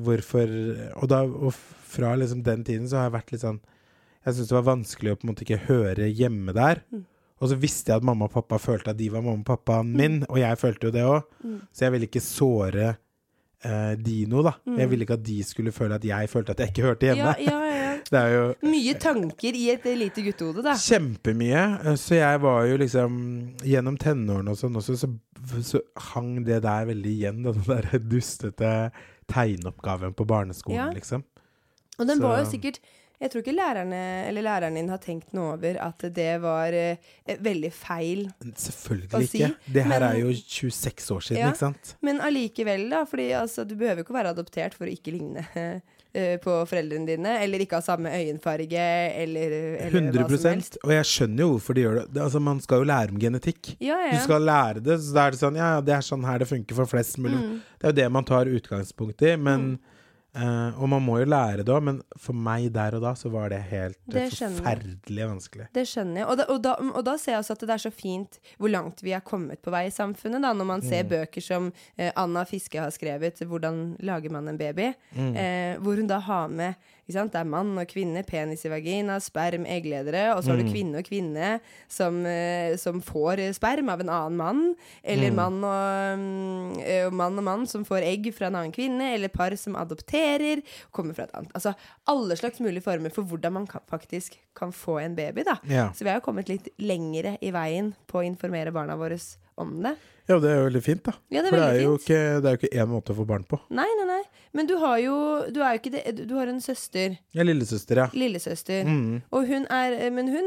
Speaker 4: og fra liksom den tiden så har jeg vært litt sånn, jeg synes det var vanskelig å på en måte ikke høre hjemme der, og så visste jeg at mamma og pappa følte at de var mamma og pappaen min, og jeg følte jo det også, så jeg ville ikke såre Dino da. Jeg ville ikke at de skulle føle at jeg følte at jeg ikke hørte hjemme. Det er jo
Speaker 3: mye tanker i et lite guttehode da.
Speaker 4: Kjempemye. Så jeg var jo liksom gjennom tenårene og sånn også, så hang det der veldig igjen da, den der dustete tegneoppgaven på barneskolen liksom.
Speaker 3: Og den var jo sikkert, jeg tror ikke læreren din har tenkt noe over at det var veldig feil
Speaker 4: selvfølgelig ikke. Det her er jo 26 år siden, ikke sant?
Speaker 3: Men allikevel da, fordi altså, du behøver ikke å være adoptert for å ikke ligne på foreldrene dine, eller ikke ha samme øyenfarge, eller
Speaker 4: 100%, hva som helst. Og jeg skjønner jo hvorfor de gjør det. Altså, man skal jo lære om genetikk. Du skal lære det, så da er det sånn, det er sånn her det funker for flest mulig. Det er jo det man tar utgangspunkt i, men og man må jo lære det også, men for meg der og da så var det helt forferdelig vanskelig. Det skjønner jeg,
Speaker 3: og da ser jeg også at det er så fint hvor langt vi har kommet på vei i samfunnet da, når man ser bøker som Anna Fiske har skrevet, hvordan lager man en baby, hvor hun da har med, ikke sant? Det er mann og kvinne, penis i vagina, sperm, eggledere, og så har du kvinne og kvinne som får sperm av en annen mann, eller mann og mann som får egg fra en annen kvinne, eller par som adopterer, kommer fra et annet. Altså, alle slags mulige former for hvordan man faktisk kan få en baby, da. Så vi har jo kommet litt lengre i veien på å informere barna våre om det.
Speaker 4: Ja, det er jo veldig fint da.
Speaker 3: Ja,
Speaker 4: for det er jo ikke en måte å få barn på.
Speaker 3: Nei. Men du er jo ikke det, du har en søster.
Speaker 4: Ja, lillesøster, ja.
Speaker 3: Lillesøster. Og hun er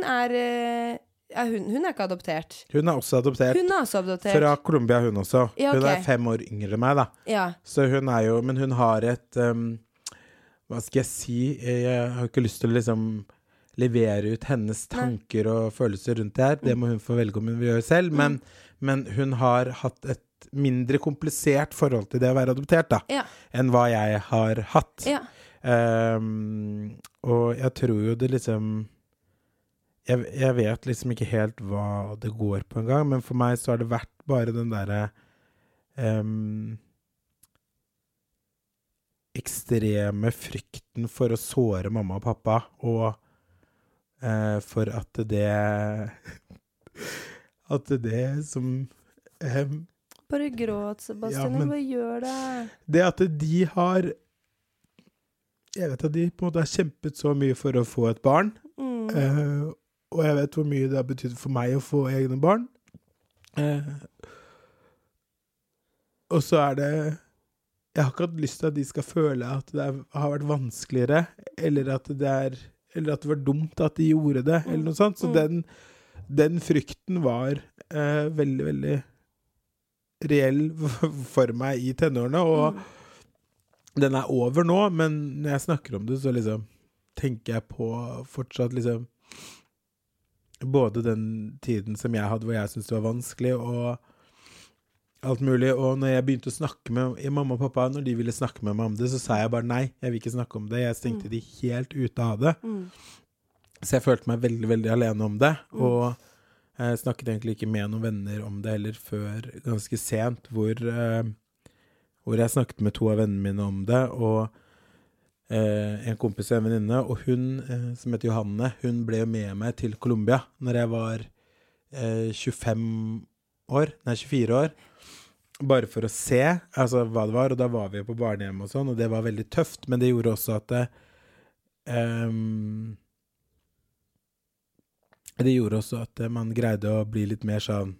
Speaker 3: ikke adoptert.
Speaker 4: Hun er også adoptert. Fra Colombia hun også. Hun er 5 år yngre enn meg da. Så hun er jo, men hun har et, hva skal jeg si, jeg har ikke lyst til å liksom levere ut hennes tanker og følelser rundt det her. Det må hun få velge om hun vil gjøre selv, men hun har hatt et mindre komplisert forhold til det å være adoptert da, enn hva jeg har hatt. Og jeg tror jo det liksom, jeg vet liksom ikke helt hva det går på en gang, men for meg så har det vært bare den der ekstreme frykten for å såre mamma og pappa, og for at det som
Speaker 3: bare gråt, Sebastian, hva gjør det?
Speaker 4: Det at de har, jeg vet at de på en måte har kjempet så mye for å få et barn, og jeg vet hvor mye det har betydd for meg å få egne barn, og så er det, jeg har ikke hatt lyst til at de skal føle at det har vært vanskeligere, eller at det var dumt at de gjorde det, eller noe sånt, så den frykten var veldig, veldig reell for meg I tenårene, og den over nå, men når jeg snakker om det, så liksom tenker jeg på fortsatt liksom både den tiden som jeg hadde, hvor jeg syntes det var vanskelig, og alt mulig, og når jeg begynte å snakke med mamma og pappa, når de ville snakke med meg om det, så sa jeg bare nei, jeg vil ikke snakke om det. Jeg stengte de helt ute av det. Så jeg følte meg veldig, veldig alene om det, og jeg snakket egentlig ikke med noen venner om det heller før ganske sent, hvor jeg snakket med 2 av vennene mine om det, og en kompis og en venninne, og hun, som heter Johanne, hun ble jo med meg til Colombia når jeg var 24 år, bare for å se altså, hva det var, og da var vi på barnehjem og sånn, og det var veldig tøft, men det gjorde også at det gjorde også at man greide å bli litt mer sånn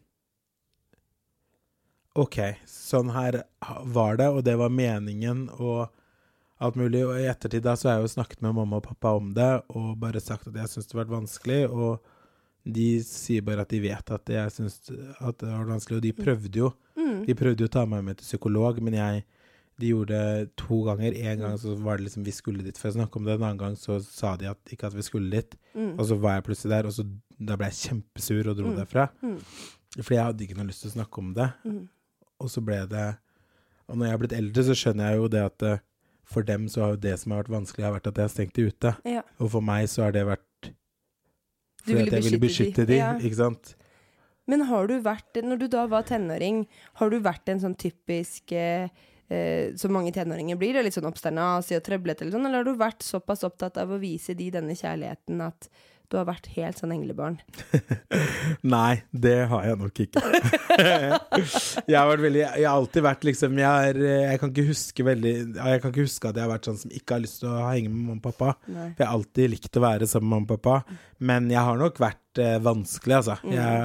Speaker 4: ok, sånn her var det, og det var meningen, og alt mulig, og I ettertid da så har jeg jo snakket med mamma og pappa om det, og bare sagt at jeg synes det var vanskelig, og de sier bare at de vet at jeg synes at det var vanskelig, og de prøvde jo å ta meg med til psykolog, men de gjorde det 2 ganger. En gang så var det liksom vi skulle dit for å snakke om det, en annen gang så sa de ikke at vi skulle dit, og så var jeg plutselig der, og så da ble jeg kjempesur og dro derfra, fordi jeg hadde ikke noe lyst til å snakke om det, og så ble det, og når jeg har blitt eldre så skjønner jeg jo det at for dem så har jo det som har vært vanskelig har vært at jeg har stengt de ute, og for meg så har det vært fordi at jeg ville beskytte de, ikke sant?
Speaker 3: Men har du vært, når du da var tenåring, har du vært en sånn typisk, som mange tenåringer blir, litt sånn oppsternasig og trøblet eller sånn, eller har du vært såpass opptatt av å vise de denne kjærligheten at du har vært helt sånn englebarn?
Speaker 4: Nei, det har jeg nok ikke. Jeg har alltid vært liksom, jeg kan ikke huske at jeg har vært sånn som ikke har lyst til å henge med mamma og pappa.
Speaker 3: Nei.
Speaker 4: For jeg har alltid likt å være sammen med mamma og pappa, men jeg har nok vært vanskelig, altså.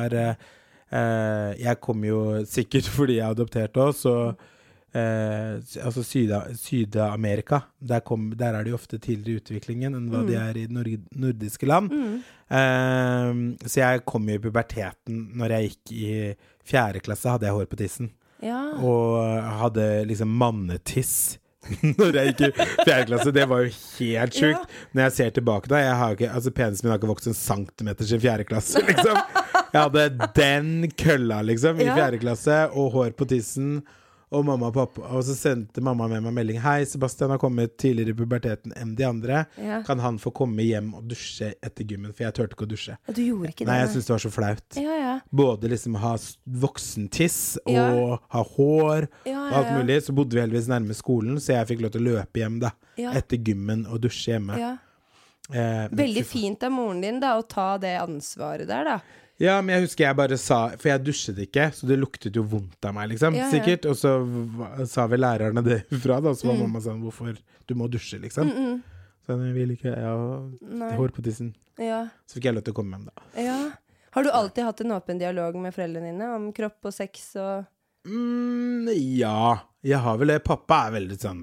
Speaker 4: Jeg kom jo sikkert fordi jeg adopterte også, altså Sydamerika, der er de ofte tidligere I utviklingen enn hva de I nordiske land. Så jeg kom jo I puberteten når jeg gikk I 4. klasse, hadde jeg hår på tissen. Og hadde liksom mannetiss når jeg gikk I 4. klasse. Det var jo helt sjukt. Når jeg ser tilbake da, penisen min har ikke vokst en centimeter siden 4. klasse, liksom. Jeg hadde den kølla, liksom, I 4. klasse, og hår på tissen, og mamma og pappa, og så sendte mamma med meg melding, hei, Sebastian har kommet tidligere I puberteten enn de andre, kan han få komme hjem og dusje etter gymmen, for jeg tørte ikke å dusje.
Speaker 3: Du gjorde ikke det?
Speaker 4: Nei, jeg synes det var så flaut. Både liksom ha voksentiss, og ha hår, og alt mulig, så bodde vi heldigvis nærme skolen, så jeg fikk lov til å løpe hjem da, etter gymmen og dusje hjemme.
Speaker 3: Veldig fint av moren din da, å ta det ansvaret der da.
Speaker 4: Ja, men jeg husker jeg bare sa, for jeg dusjet ikke, så det luktet jo vondt av meg, liksom, sikkert. Og så sa vel lærerne det fra da, så var mamma sånn, hvorfor du må dusje, liksom. Så jeg vil ikke, jeg har hår på tissen. Så fikk jeg lov til å komme hjem da.
Speaker 3: Har du alltid hatt en åpen dialog med foreldrene dine om kropp og sex og...
Speaker 4: Ja, jeg har vel det. Pappa veldig sånn,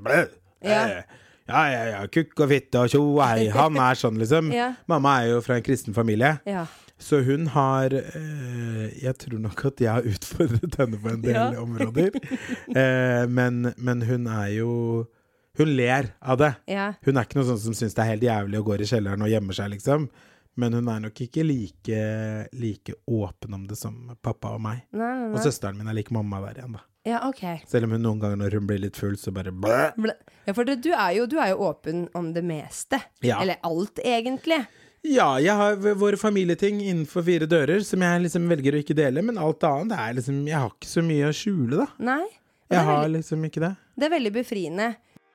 Speaker 4: ja, kukk og fitte og tjo, hei, han sånn, liksom. Mamma jo fra en kristen familie. Så hun har, jeg tror nok at jeg har utfordret henne på en del områder, men hun jo, hun ler av det. Hun ikke noe sånn som synes det helt jævlig å gå I kjelleren og gjemme seg, liksom. Men hun nok ikke like åpen om det som pappa og meg. Nei. Og søsteren min like mamma der igjen, da. Selv om hun noen ganger når hun blir litt full, så bare blæ.
Speaker 3: Ja, for du jo åpen om det meste. Eller alt, egentlig.
Speaker 4: Ja, jeg har våre familieting innenfor 4 dører som jeg liksom velger å ikke dele, men alt annet liksom, jeg har ikke så mye å skjule da.
Speaker 3: Nei.
Speaker 4: Jeg har liksom ikke det.
Speaker 3: Det veldig befriende.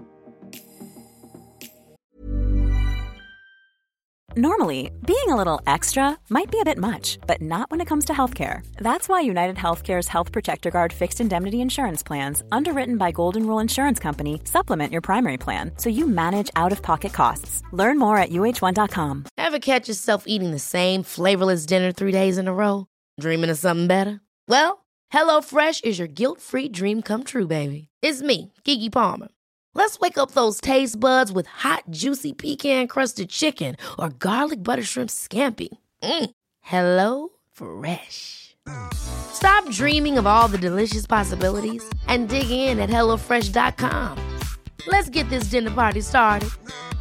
Speaker 2: Normally, being a little extra might be a bit much, but not when it comes to healthcare. That's why United Healthcare's Health Protector Guard fixed indemnity insurance plans, underwritten by Golden Rule Insurance Company, supplement your primary plan so you manage out-of-pocket costs. Learn more at uh1.com.
Speaker 1: Ever catch yourself eating the same flavorless dinner 3 days in a row? Dreaming of something better? Well, HelloFresh is your guilt-free dream come true, baby. It's me, Keke Palmer. Let's wake up those taste buds with hot, juicy pecan-crusted chicken or garlic butter shrimp scampi. Hello Fresh. Stop Stop dreaming of all the delicious possibilities and dig in at HelloFresh.com. Let's get this dinner party started.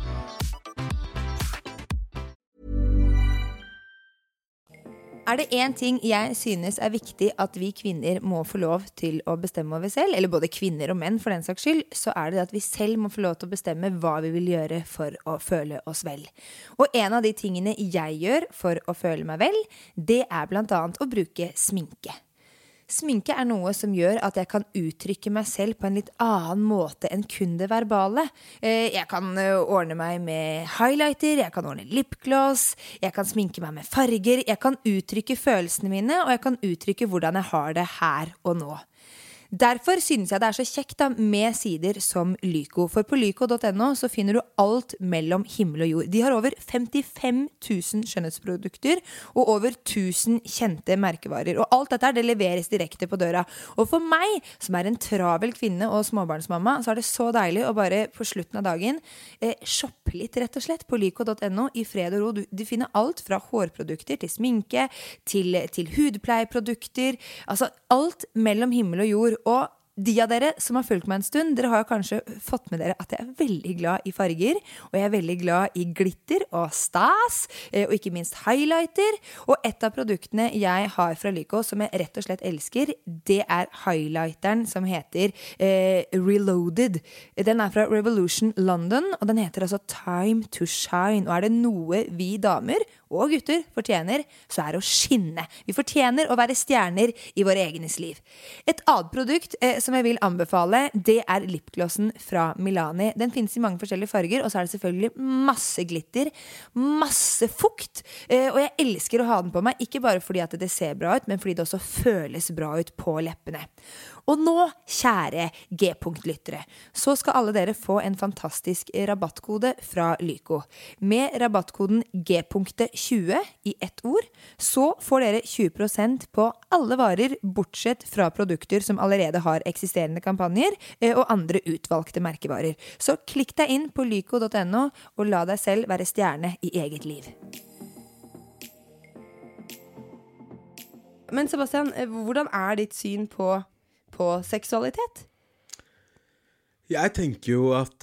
Speaker 3: Det en ting jeg synes viktig at vi kvinner må få lov til å bestemme over selv, eller både kvinner og menn for den saks skyld, så det at vi selv må få lov til å bestemme hva vi vil gjøre for å føle oss vel. Og en av de tingene jeg gjør for å føle meg vel, det blant annet å bruke sminke. Sminke noe som gjør at jeg kan uttrykke meg selv på en litt annen måte enn kun det verbale. Jeg kan ordne meg med highlighter, jeg kan ordne lipgloss, jeg kan sminke meg med farger, jeg kan uttrykke følelsene mine, og jeg kan uttrykke hvordan jeg har det her og nå. Derfor synes jeg det så kjekt da, med sider som Lyko. For på lyko.no så finner du alt mellom himmel og jord. De har over 55 000 skjønnhetsprodukter og over 1000 kjente merkevarer. Og alt dette det leveres direkte på døra. Og for meg, som en travel kvinne og småbarnsmamma, så det så deilig å bare på slutten av dagen shoppe litt rett og slett på lyko.no i fred og ro. Du finner alt fra hårprodukter til sminke, til hudpleieprodukter. Altså alt mellom himmel og jord. Og de av dere som har fulgt meg en stund, dere har jo kanskje fått med dere at jeg veldig glad i farger, og jeg veldig glad i glitter og stas, og ikke minst highlighter. Og et av produktene jeg har fra Lyko som jeg rett og slett elsker, det highlighteren som heter Reloaded. Den fra Revolution London, og den heter altså Time to Shine. Og det noe vi damer og gutter fortjener, så det å skinne. Vi fortjener å være stjerner i vår egenes liv. Et annet produkt som jeg vil anbefale, det lipglossen fra Milani. Den finnes i mange forskjellige farger, og så det selvfølgelig masse glitter, masse fukt, og jeg elsker å ha den på meg, ikke bare fordi at det ser bra ut, men fordi det også føles bra ut på leppene. Og nå, kjære G-punktlyttere, så skal alle dere få en fantastisk rabattkode fra Lyko. Med rabattkoden G-punktet20 i ett ord, så får dere 20% på alle varer, bortsett fra produkter som allerede har eksisterende kampanjer, og andre utvalgte merkevarer. Så klikk deg inn på lyko.no, og la deg selv være stjerne i eget liv. Men Sebastian, hvordan ditt syn på seksualitet?
Speaker 4: Jeg tenker jo at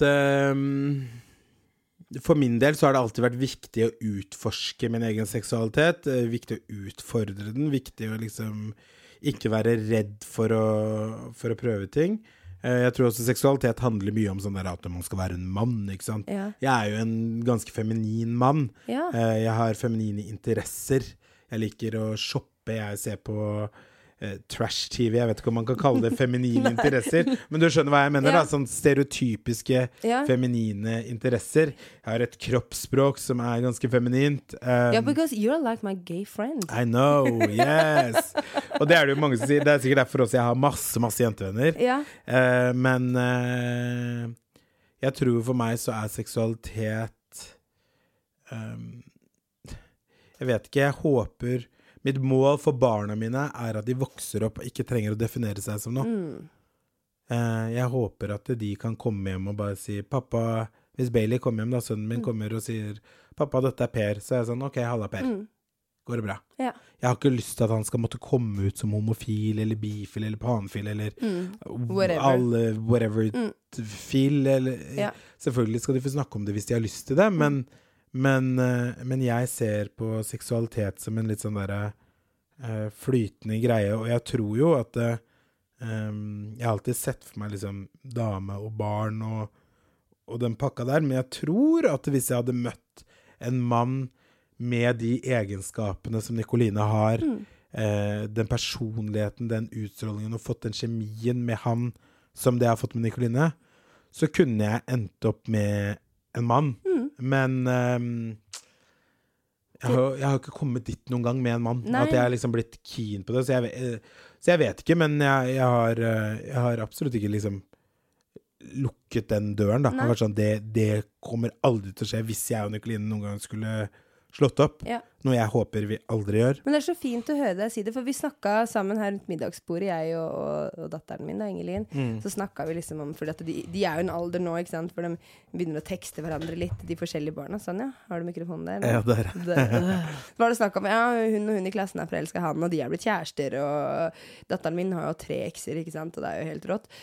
Speaker 4: for min del så har det alltid vært viktig å utforske min egen seksualitet, viktig å utfordre den, viktig å liksom ikke være redd for å prøve ting. Jeg tror også seksualitet handler mye om sånn der at man skal være en mann, ikke sant? Ja. Jeg jo en ganske feminin mann. Ja. Jeg har feminine interesser. Jeg liker å shoppe, jeg ser på trash-TV, jeg vet ikke om man kan kalle det feminine interesser, men du skjønner hva jeg mener, da, sånn stereotypiske feminine interesser. Jeg har et kroppsspråk som ganske feminint.
Speaker 5: Because you're like my gay friend.
Speaker 4: I know, yes. Og det det jo mange som sier, det sikkert derfor også jeg har masse jentevenner. Men jeg tror for meg så seksualitet jeg vet ikke, jeg håper mitt mål for barna mine at de vokser opp og ikke trenger å definere seg som noe. Jeg håper at de kan komme hjem og bare si, pappa, hvis Bailey kommer hjem da, sønnen min kommer og sier, pappa, dette Per, så jeg sånn, ok, halla Per, går det bra? Ja. Jeg har ikke lyst til at han skal måtte komme ut som homofil, eller bifil, eller panfil, eller whatever fil, eller selvfølgelig skal de få snakke om det hvis de har lyst til det, men jeg ser på seksualitet som en litt sånn der flytende greie, og jeg tror jo at jeg har alltid sett for meg liksom dame og barn og den pakka der, men jeg tror at hvis jeg hadde møtt en mann med de egenskapene som Nicoline har, den personligheten, den utstrålingen, og fått den kjemien med han som det jeg har fått med Nicoline, så kunne jeg endt opp med en mann. Men jeg har ikke kommet dit noen gang med en mann. Nei. At jeg har liksom blitt keen på det. Så jeg vet ikke, men jeg har absolutt ikke liksom lukket den døren da. Det, sånn, det kommer aldri til å skje hvis jeg og Nicoline noen gang skulle slått opp.
Speaker 3: Ja.
Speaker 4: Noe jeg håper vi aldri gjør.
Speaker 3: Men det så fint å høre deg si det, for vi snakket sammen her rundt middagsbordet, jeg og datteren min, da, Ingelin. Så snakket vi liksom om, for de er jo en alder nå, ikke sant, for de begynner å tekste hverandre litt, de forskjellige barna. Sånn, ja. Har du mikrofonen der?
Speaker 4: Ja, der.
Speaker 3: Så var det snakk om, ja, hun i klassen er forelsket han, og de er blitt kjærester, og datteren min har jo 3 ekser, ikke sant, og det er jo helt rått.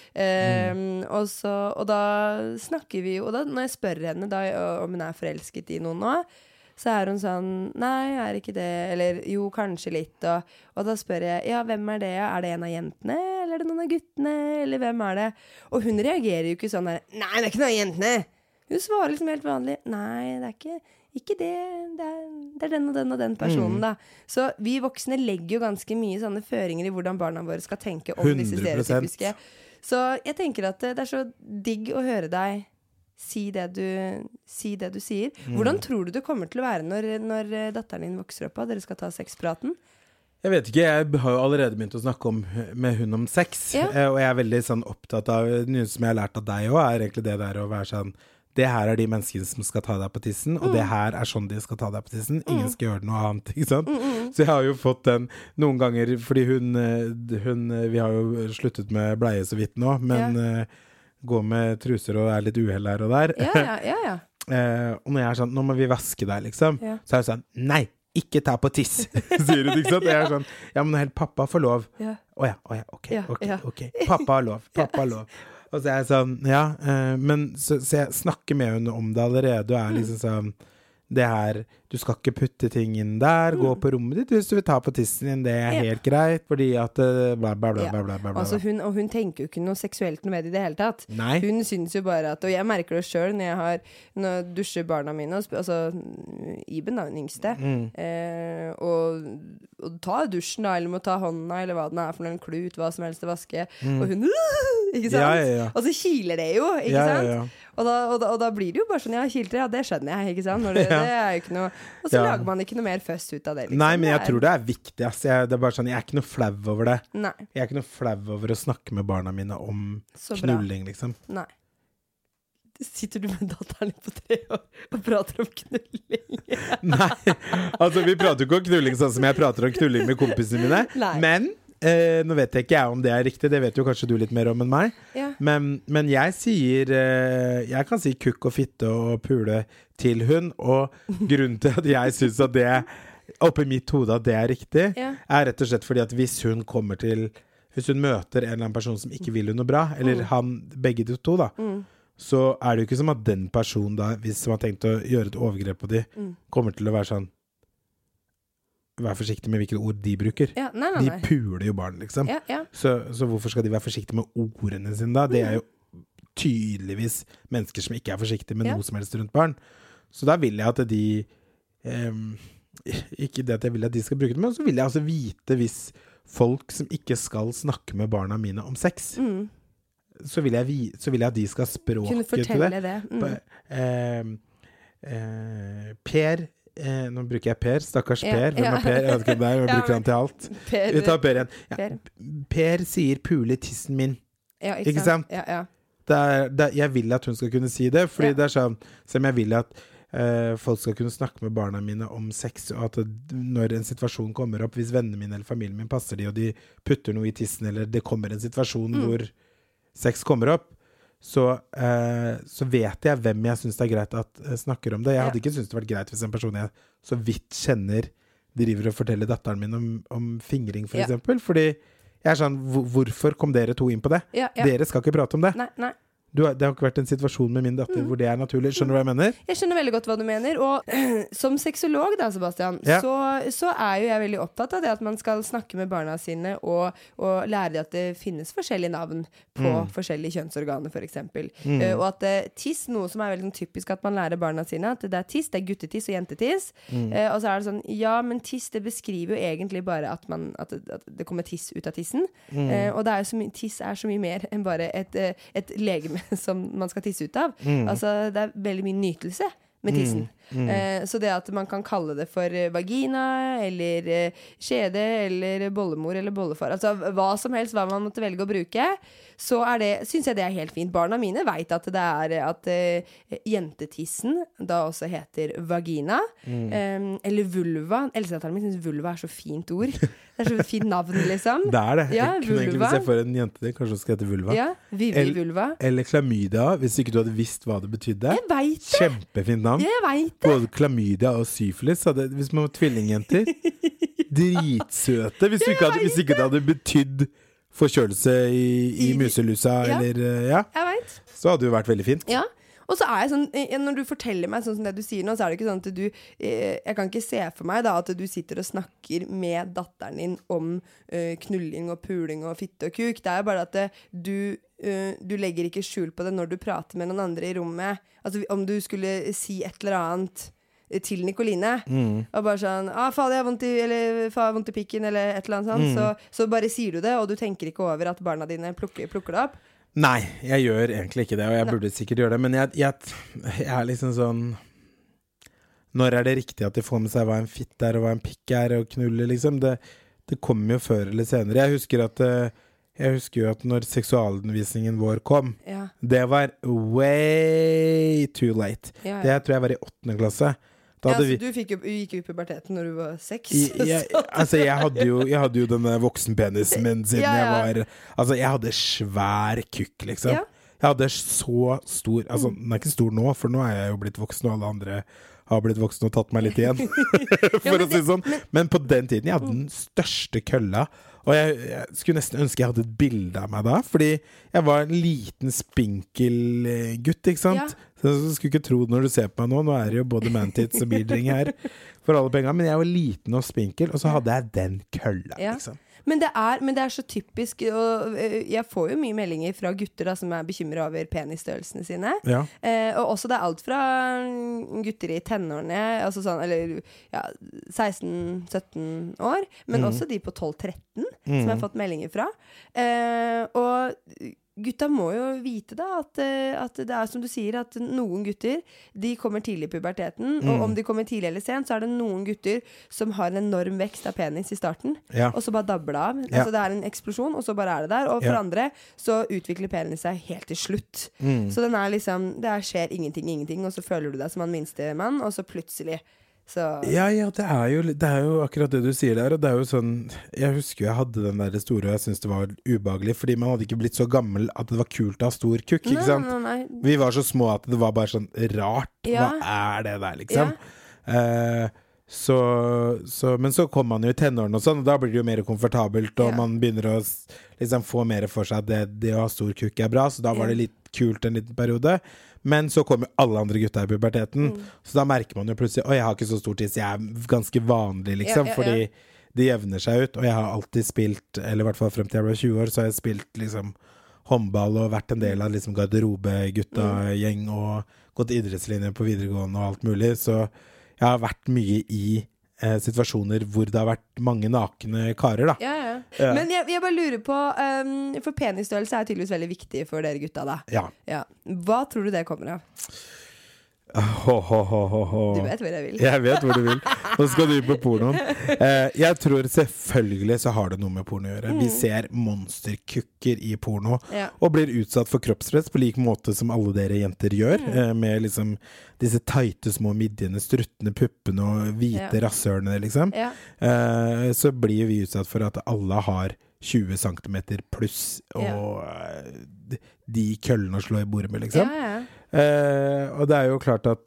Speaker 3: Og da snakker vi jo, og da, når jeg spør henne da, om hun er forelsket i noen nå, så er hun sånn, nei, er ikke det, eller jo, kanskje litt, og da spør jeg, ja, hvem er det? Er det en av jentene, eller er det noen av guttene, eller hvem er det? Og hun reagerer jo ikke sånn der, nei, det er ikke noen av jentene! Hun svarer liksom helt vanlig, nei, det er ikke det, det er den og den og den personen da. Så vi voksne legger jo ganske mye sånne føringer i hvordan barna våre skal tenke om disse stereotypiske. Så jeg tenker at det er så digg å høre deg si det du sier. Hvordan tror du det kommer til å være når datteren din vokser opp, og dere skal ta sexpraten?
Speaker 4: Jeg vet ikke, jeg har jo allerede begynt å snakke med hun om sex, og jeg er veldig sånn opptatt av, noe som jeg har lært av deg også, er egentlig det der å være sånn, det her er de menneskene som skal ta deg på tissen, og det her er sånn de skal ta deg på tissen. Ingen skal gjøre noe annet, ikke sant? Så jeg har jo fått den noen ganger, fordi vi har jo sluttet med bleie så vidt nå, men gå med truser og er litt uheld her og der.
Speaker 3: Ja.
Speaker 4: Og når jeg er sånn, nå må vi vaske deg, liksom, så er jeg sånn, nei, ikke ta på tiss, sier hun, ikke sant? Og jeg er sånn, ja, men helt pappa får lov. Åja, ok. Pappa har lov. Og så er jeg sånn, ja, men så jeg snakker med henne om det allerede, og er liksom sånn, det her, du skal ikke putte ting inn der, gå på rommet ditt hvis du vil ta på tissen din, det er helt greit, fordi at bla bla bla bla bla bla.
Speaker 3: Altså hun tenker jo ikke noe seksuelt med det i det hele tatt.
Speaker 4: Nei.
Speaker 3: Hun synes jo bare at, og jeg merker det selv når jeg dusjer barna mine, altså Iben da, den yngste, og ta dusjen da, eller må ta hånda, eller hva den er for en klut, hva som helst å vaske, og hun, ikke sant? Ja. Og så kiler det jo, ikke sant? Ja. Og da blir det jo bare sånn, ja, kilter, ja, det skjønner jeg, ikke sant? Det er jo ikke noe, og så lager man ikke noe mer føss ut av det, liksom.
Speaker 4: Nei, men jeg tror det er viktig, ass. Det er bare sånn, jeg er ikke noe flau over det.
Speaker 3: Nei.
Speaker 4: Jeg er ikke noe flau over å snakke med barna mine om knulling, liksom.
Speaker 3: Nei. Sitter du med datteren din på 3 år og prater om knulling?
Speaker 4: Nei, altså vi prater jo ikke om knulling sånn som jeg prater om knulling med kompisene mine.
Speaker 3: Nei.
Speaker 4: Men nå vet jeg ikke om det er riktig. Det vet jo kanskje du litt mer om enn meg.
Speaker 3: Ja.
Speaker 4: Men jeg sier jeg kan si kukk og fitte og pule til hun. Og grunnen til at jeg synes at det oppi mitt hode at det er riktig, er rett og slett fordi at hvis hun møter en eller annen person som ikke vil hun noe bra, eller begge de to da, så er det jo ikke som at den personen da, hvis man har tenkt å gjøre et overgrep på de, kommer til å være sånn, vær forsiktig med hvilke ord de bruker.
Speaker 3: Ja, nei.
Speaker 4: De puler jo barn, liksom.
Speaker 3: Ja.
Speaker 4: Så hvorfor skal de være forsiktige med ordene sine da? Det er jo tydeligvis mennesker som ikke er forsiktige med noe som helst rundt barn. Så da vil jeg at de ikke det at jeg vil at de skal bruke det, men så vil jeg altså vite hvis folk som ikke skal snakke med barna mine om sex, så vil jeg at de skal språke
Speaker 3: kunne fortelle det.
Speaker 4: Per nå bruker jeg Per, stakkars Per. Hvem er Per? Jeg vet ikke om det er, jeg bruker han til alt. Vi tar Per igjen. Ja. Per sier pule tissen min.
Speaker 3: Ja,
Speaker 4: ikke sant? Ja. Jeg vil at hun skal kunne si det, fordi det er sånn, som jeg vil at folk skal kunne snakke med barna mine om sex, og at når en situasjon kommer opp, hvis vennene mine eller familien min passer de, og de putter noe i tissen, eller det kommer en situasjon hvor sex kommer opp, så vet jeg hvem jeg synes det er greit at snakker om det. Jeg hadde ikke syntes det vært greit hvis en person jeg så vidt kjenner driver og forteller datteren min om fingring, for eksempel. Fordi jeg er sånn, hvorfor kom dere to inn på det? Dere skal ikke prate om det.
Speaker 3: Nei.
Speaker 4: Det har ikke vært en situasjon med min datter hvor det er naturlig. Skjønner du hva jeg mener?
Speaker 3: Jeg skjønner veldig godt hva du mener. Og som sexolog da, Sebastian, så er jo jeg veldig opptatt av det at man skal snakke med barna sine og lære dem at det finnes forskjellige navn på forskjellige kjønnsorganer, for eksempel. Og at tiss, noe som er veldig typisk at man lærer barna sine, at det er tiss, det er guttetiss og jentetiss. Og så er det sånn, ja, men tiss, det beskriver jo egentlig bare at det kommer tiss ut av tissen. Og det er jo så mye, tiss er så mye mer enn bare et legeme som man skal tisse ut av. Altså, det er veldig mye nytelse med tissen. Så det at man kan kalle det for vagina, eller skjede, eller bollemor, eller bollefar, altså hva som helst, hva man måtte velge å bruke, så synes jeg det er helt fint. Barna mine vet at det er at jentetissen da også heter vagina, eller vulva. Eldstedatteren min synes vulva er så fint ord. Det er så fint navn, liksom.
Speaker 4: Det er det.
Speaker 3: Ja,
Speaker 4: jeg kunne egentlig, hvis jeg får en jente til, kanskje hun skal hete vulva.
Speaker 3: Ja, Vivi vulva.
Speaker 4: Eller klamydia, hvis ikke du hadde visst hva det betydde.
Speaker 3: Jeg vet det.
Speaker 4: Kjempefint navn.
Speaker 3: Jeg vet det.
Speaker 4: Både klamydia og syfilis, hvis man var tvillingjenter. Dritsøte. Hvis ikke det hadde betydd forkjølelse i muselusa, eller
Speaker 3: Jeg vet.
Speaker 4: Så hadde det jo vært veldig fint.
Speaker 3: Ja. Og så er jeg sånn, når du forteller meg sånn som det du sier nå, så er det ikke sånn at jeg kan ikke se for meg da at du sitter og snakker med datteren din om knulling og puling og fitte og kuk. Det er bare at du legger ikke skjul på det når du prater med noen andre i rommet. Altså om du skulle si et eller annet til Nikoline, og bare sånn faen, jeg har vondt i pikken, eller et eller annet sånt, så bare sier du det, og du tenker ikke over at barna dine plukker det opp.
Speaker 4: Nei, jeg gjør egentlig ikke det, og jeg burde sikkert gjøre det, men jeg er liksom sånn, når er det riktig at de får med seg hva en fitt er, og hva en pikk er, og knuller, liksom? Det kommer jo før eller senere. Jeg husker jo at når seksualundervisningen vår kom, det var way too late. Det tror jeg var i 8. klasse.
Speaker 3: Du gikk jo i puberteten når du var 6.
Speaker 4: Jeg hadde jo denne voksenpenisen min siden jeg hadde svær kukk, liksom. Jeg hadde så stor, den er ikke stor nå, for nå er jeg jo blitt voksen, og alle andre har blitt voksen og tatt meg litt igjen, for å si sånn. Men på den tiden, jeg hadde den største kølla, og jeg skulle nesten ønske jeg hadde et bilde av meg da, fordi jeg var en liten spinkel gutt, ikke sant? Så jeg skulle ikke tro når du ser på meg nå er det jo både mantits og beardring her for alle penger, men jeg var liten og spinkel, og så hadde jeg den kølla, liksom.
Speaker 3: Men det er så typisk, og jeg får jo mye meldinger fra gutter da, som er bekymret over penisstørrelsene sine. Og også det er alt fra gutter i tenårene, altså sånn, eller 16-17 år, men også de på 12-13 som jeg har fått meldinger fra. Og gutta må jo vite da at det er som du sier, at noen gutter de kommer tidlig i puberteten, og om de kommer tidlig eller sent, så er det noen gutter som har en enorm vekst av penis i starten, og så bare dabler av. Altså det er en eksplosjon, og så bare er det der, og for andre så utvikler penis seg helt til slutt. Så den er liksom, det skjer ingenting, og så føler du deg som en minste mann, og så plutselig Ja,
Speaker 4: det er jo akkurat det du sier der, og det er jo sånn, jeg husker jeg hadde den der store, og jeg synes det var ubehagelig, fordi man hadde ikke blitt så gammel at det var kult å ha stor kukk, ikke sant? Nei. Vi var så små at det var bare sånn rart, hva er det der, liksom? Men så kom man jo i tenårene og sånn, og da blir det jo mer komfortabelt, og man begynner å liksom få mer for seg at det å ha stor kukk er bra, så da var det litt kult en liten periode. Men så kommer jo alle andre gutta i puberteten, så da merker man jo plutselig jeg har ikke så stor tiss, jeg er ganske vanlig, liksom, fordi de jevner seg ut, og jeg har alltid spilt, eller i hvert fall frem til jeg ble 20 år, så har jeg spilt liksom håndball og vært en del av liksom garderobe-gutta-gjeng og gått idrettslinjer på videregående og alt mulig, så jeg har vært mye i situasjoner hvor det har vært mange nakne karer da.
Speaker 3: Men jeg bare lurer på, for penisstørrelse er tydeligvis veldig viktig for dere gutta da. Hva tror du det kommer av? Du vet hvor jeg vil.
Speaker 4: Jeg vet hvor du vil. Nå skal du på pornoen. Jeg tror selvfølgelig så har det noe med porno å gjøre. Vi ser monsterkukker i porno, og blir utsatt for kroppspress på lik måte som alle dere jenter gjør, med liksom disse tighte små midjene, struttende puppene og hvite rasshølene, liksom. Så blir vi utsatt for at alle har 20 centimeter pluss, og de køllene å slå i bordet med, liksom. Og det er jo klart at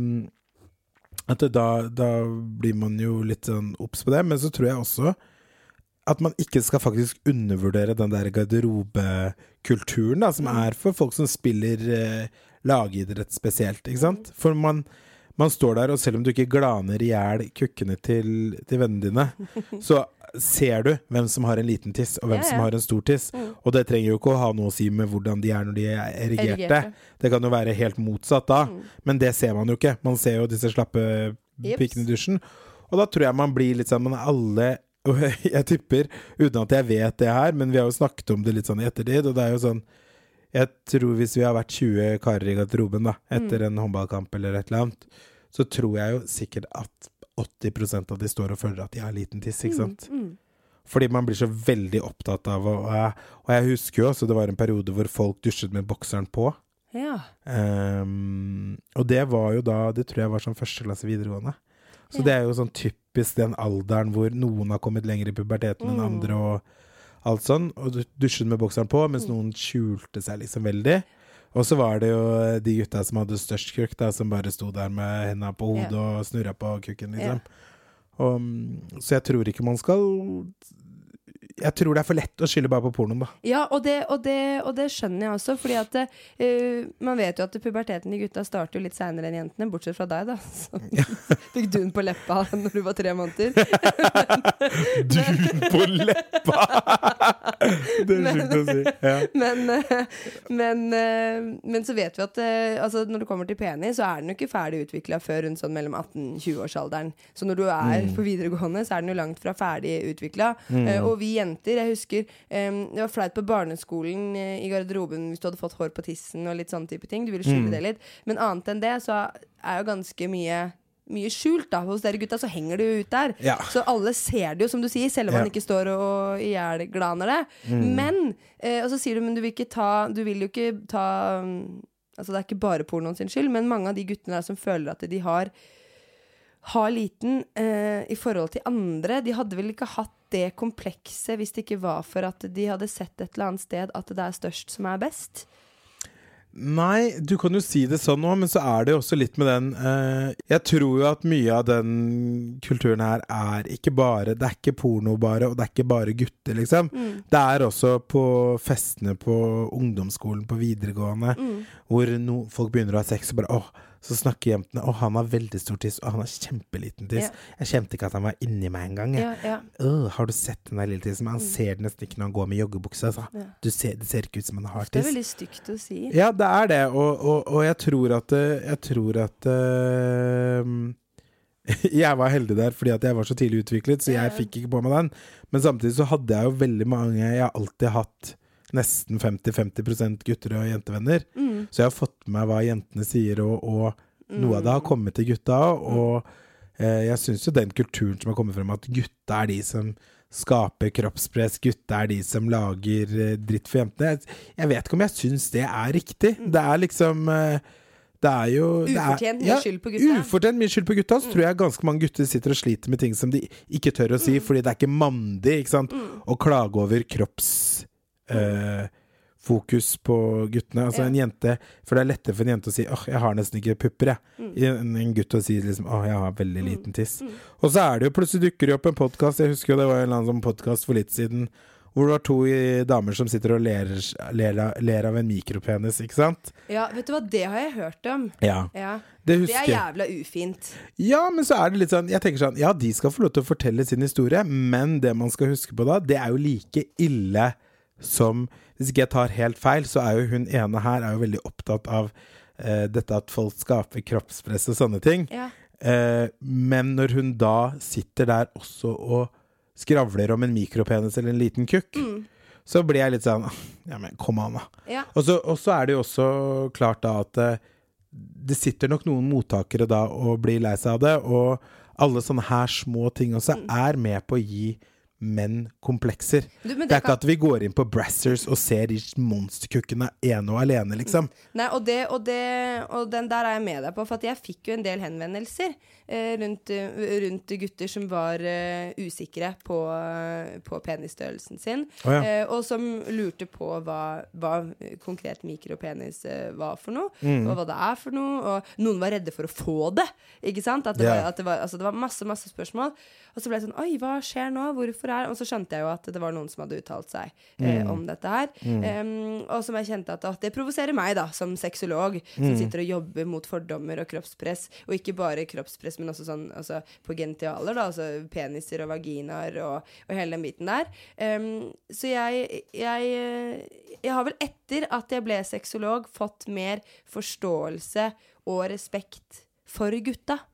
Speaker 4: da blir man jo litt sånn obs på det, men så tror jeg også at man ikke skal faktisk undervurdere den der garderobekulturen da, som er for folk som spiller lagidrett spesielt, ikke sant? For man står der, og selv om du ikke glaner i hjel kukkene til vennene dine, så ser du hvem som har en liten tiss og hvem som har en stor tiss, og det trenger jo ikke å ha noe å si med hvordan de er når de er erigerte. Det kan jo være helt motsatt da, men det ser man jo ikke. Man ser jo disse slappe pikkene i dusjen, og da tror jeg man blir litt sånn, man alle, og jeg tipper uten at jeg vet det her, men vi har jo snakket om det litt sånn i ettertid, og det er jo sånn, Jeg tror hvis vi har vært 20 karer I garderoben da, etter en håndballkamp eller et eller annet, så tror jeg jo sikkert at 80% av de står og føler at de har liten tiss, ikke sant? Fordi man blir så veldig opptatt av, og jeg husker jo også, det var en periode hvor folk dusjet med bokseren på.
Speaker 3: Ja.
Speaker 4: Og det var jo da, det tror jeg var som første klasse videregående. Så det jo sånn typisk den alderen hvor noen har kommet lenger I puberteten enn andre og alt sånn, og dusjet med bokseren på, mens noen skjulte seg liksom veldig. Og så var det jo de gutta som hadde størst kukk da, som bare stod der med hendene på hodet og snurret på kukken liksom. Så jeg tror ikke man skal... Jeg tror det for lett å skylde bare på pornoen da.
Speaker 3: Ja, og det skjønner jeg også, fordi at man vet jo at puberteten I gutta starter jo litt senere enn jentene, bortsett fra deg da. Så fikk dun på leppa når du var 3 måneder.
Speaker 4: Dun på leppa! Det sjukt å si. Ja.
Speaker 3: Men så vet vi at altså, når det kommer til penis, så den jo ikke ferdig utviklet før rundt sånn mellom 18-20-årsalderen. Så når du på videregående, så den jo langt fra ferdig utviklet. Og vi jeg husker, det var flaut på barneskolen I garderoben hvis du hadde fått hår på tissen og litt sånne type ting, du ville skjule det litt, men annet enn det så jo ganske mye skjult da, hos dere gutta så henger det jo ut der, så alle ser det jo som du sier, selv om man ikke står og ihjelglaner det, men og så sier du, men du vil jo ikke ta altså det ikke bare pornoen sin skyld, men mange av de guttene der som føler at de har liten I forhold til andre, de hadde vel ikke hatt det komplekse hvis det ikke var for at de hadde sett et eller annet sted at det størst som best?
Speaker 4: Nei, du kan jo si det sånn nå, men så det jo også litt med den jeg tror jo at mye av den kulturen her ikke bare, det ikke porno bare, og det ikke bare gutter liksom, det også på festene på ungdomsskolen, på videregående hvor folk begynner å ha sex og bare, så snakker jentene, han har veldig stor tiss, og han har kjempeliten tiss. Jeg kjente ikke at han var inni meg en gang. Har du sett den der lille tissen? Han ser det nesten ikke når han går med joggebukse. Det ser ikke ut som han har tiss.
Speaker 3: Det veldig stygt å si.
Speaker 4: Ja, det det, og jeg tror at jeg var heldig der fordi at jeg var så tidlig utviklet, så jeg fikk ikke på meg den. Men samtidig så hadde jeg jo veldig mange, jeg har alltid hatt nesten 50% gutter og jentevenner. Så jeg har fått med meg hva jentene sier, og noe av det har kommet til gutta, og jeg synes jo den kulturen som har kommet frem, at gutta de som skaper kroppspress, gutta de som lager dritt for jentene. Jeg vet ikke om jeg synes det riktig. Det liksom... Det jo
Speaker 3: ufortjent mye skyld på gutta.
Speaker 4: Ufortjent mye skyld på gutta. Så tror jeg ganske mange gutter sitter og sliter med ting som de ikke tør å si, fordi det ikke mandig, ikke sant? Å klage over fokus på guttene. Altså en jente, for det lettere for en jente å si jeg har nesten ikke pupper en gutt å si liksom, jeg har veldig liten tiss. Og så det jo plutselig dukker det opp en podcast. Jeg husker jo det var en eller annen sånn podcast for litt siden hvor det var 2 damer som sitter og ler av en mikropenis, ikke sant?
Speaker 3: Ja, vet du hva, det har jeg hørt om.
Speaker 4: Ja. Det
Speaker 3: jævla ufint.
Speaker 4: Ja, men så det litt sånn, jeg tenker sånn, ja, de skal få lov til å fortelle sin historie, men det man skal huske på da, det jo like ille som, hvis ikke jeg tar helt feil, så jo hun ene her jo veldig opptatt av dette at folk skaper kroppspress og sånne ting. Men når hun da sitter der også og skravler om en mikropenis eller en liten kukk, så blir jeg litt sånn, ja, men kom an da. Og så det jo også klart da at det sitter nok noen mottakere da og blir lei seg av det, og alle sånne her små ting også med på å gi menn komplekser. Det ikke at vi går inn på Brazzers og ser de monsterkukkene ene og alene, liksom.
Speaker 3: Nei, og den der jeg med deg på, for at jeg fikk jo en del henvendelser rundt gutter som var usikre på penisstørrelsen sin, og som lurte på hva konkret mikropenis var for noe, og hva det for noe, og noen var redde for å få det, ikke sant? At det var masse spørsmål, og så ble jeg sånn, oi, hva skjer nå? Hvorfor og så skjønte jeg jo at det var noen som hadde uttalt seg om dette her, og som jeg kjente at det provoserer meg da, som sexolog, som sitter og jobber mot fordommer og kroppspress, og ikke bare kroppspress, men også sånn, altså på genitaler da, altså peniser og vaginaer og hele den biten der. Så jeg har vel etter at jeg ble sexolog fått mer forståelse og respekt for gutta.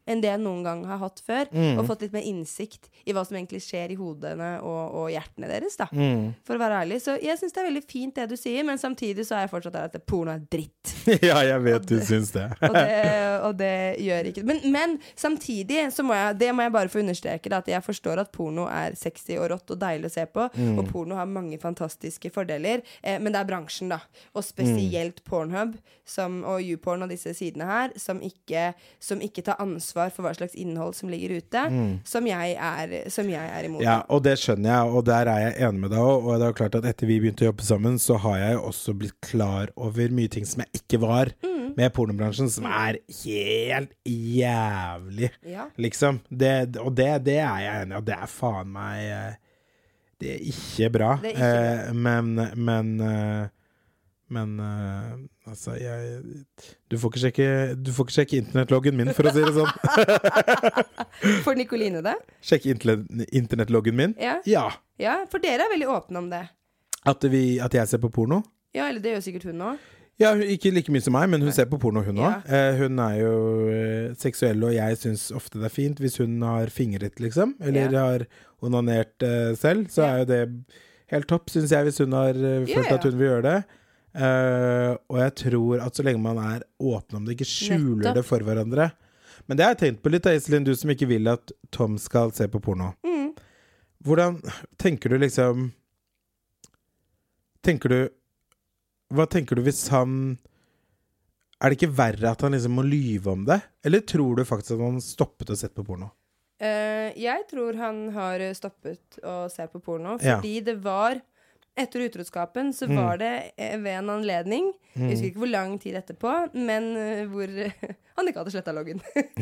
Speaker 5: enn det jeg noen gang har hatt før, og fått litt mer innsikt i hva som egentlig skjer i hodene og hjertene deres, da. For å være ærlig. Så jeg synes det er veldig fint det du sier, men samtidig så er jeg fortsatt der at porno er dritt.
Speaker 4: Ja, jeg vet du syns det.
Speaker 5: og det gjør ikke. Men samtidig så må jeg bare få understreke da, at jeg forstår at porno er sexy og rått og deilig å se på, og porno har mange fantastiske fordeler, men det er bransjen da, og spesielt Pornhub og YouPorn og disse sidene her, som ikke tar ansvar for hva slags innhold som ligger ute, som jeg er imot. Ja,
Speaker 4: og det skjønner jeg, og der er jeg enig med deg også, og det er klart at etter vi begynte å jobbe sammen, så har jeg også blitt klar over mye ting som jeg ikke var med pornobransjen, som er helt jævlig, liksom. Det er jeg enig i, og det er faen meg det er ikke bra. Det er ikke bra. Men altså du får ikke sjekke internettloggen min, for å si det sånn.
Speaker 5: For Nikoline det?
Speaker 4: Sjekke internettloggen min? Ja,
Speaker 5: for dere er veldig åpne om det.
Speaker 4: At jeg ser på porno?
Speaker 5: Ja, eller det gjør sikkert hun også.
Speaker 4: Ja, ikke like mye som meg, men hun ser på porno, hun også. Hun er jo seksuell, og jeg synes ofte det er fint hvis hun har fingret, liksom, eller har onanert selv, så er jo det helt topp, synes jeg, hvis hun har følt at hun vil gjøre det. Og jeg tror at så lenge man er åpen om det, ikke skjuler det for hverandre. Men det har jeg tenkt på litt, Iselin, du som ikke vil at Tom skal se på porno. Hvordan tenker du liksom hva tenker du hvis han er det ikke verre at han liksom må lyve om det? Eller tror du faktisk at han stoppet å sette på porno?
Speaker 5: Jeg tror han har stoppet å se på porno, fordi det var etter utroskapen så var det ved en anledning, jeg husker ikke hvor lang tid etterpå, men hvor han ikke hadde slettet loggen.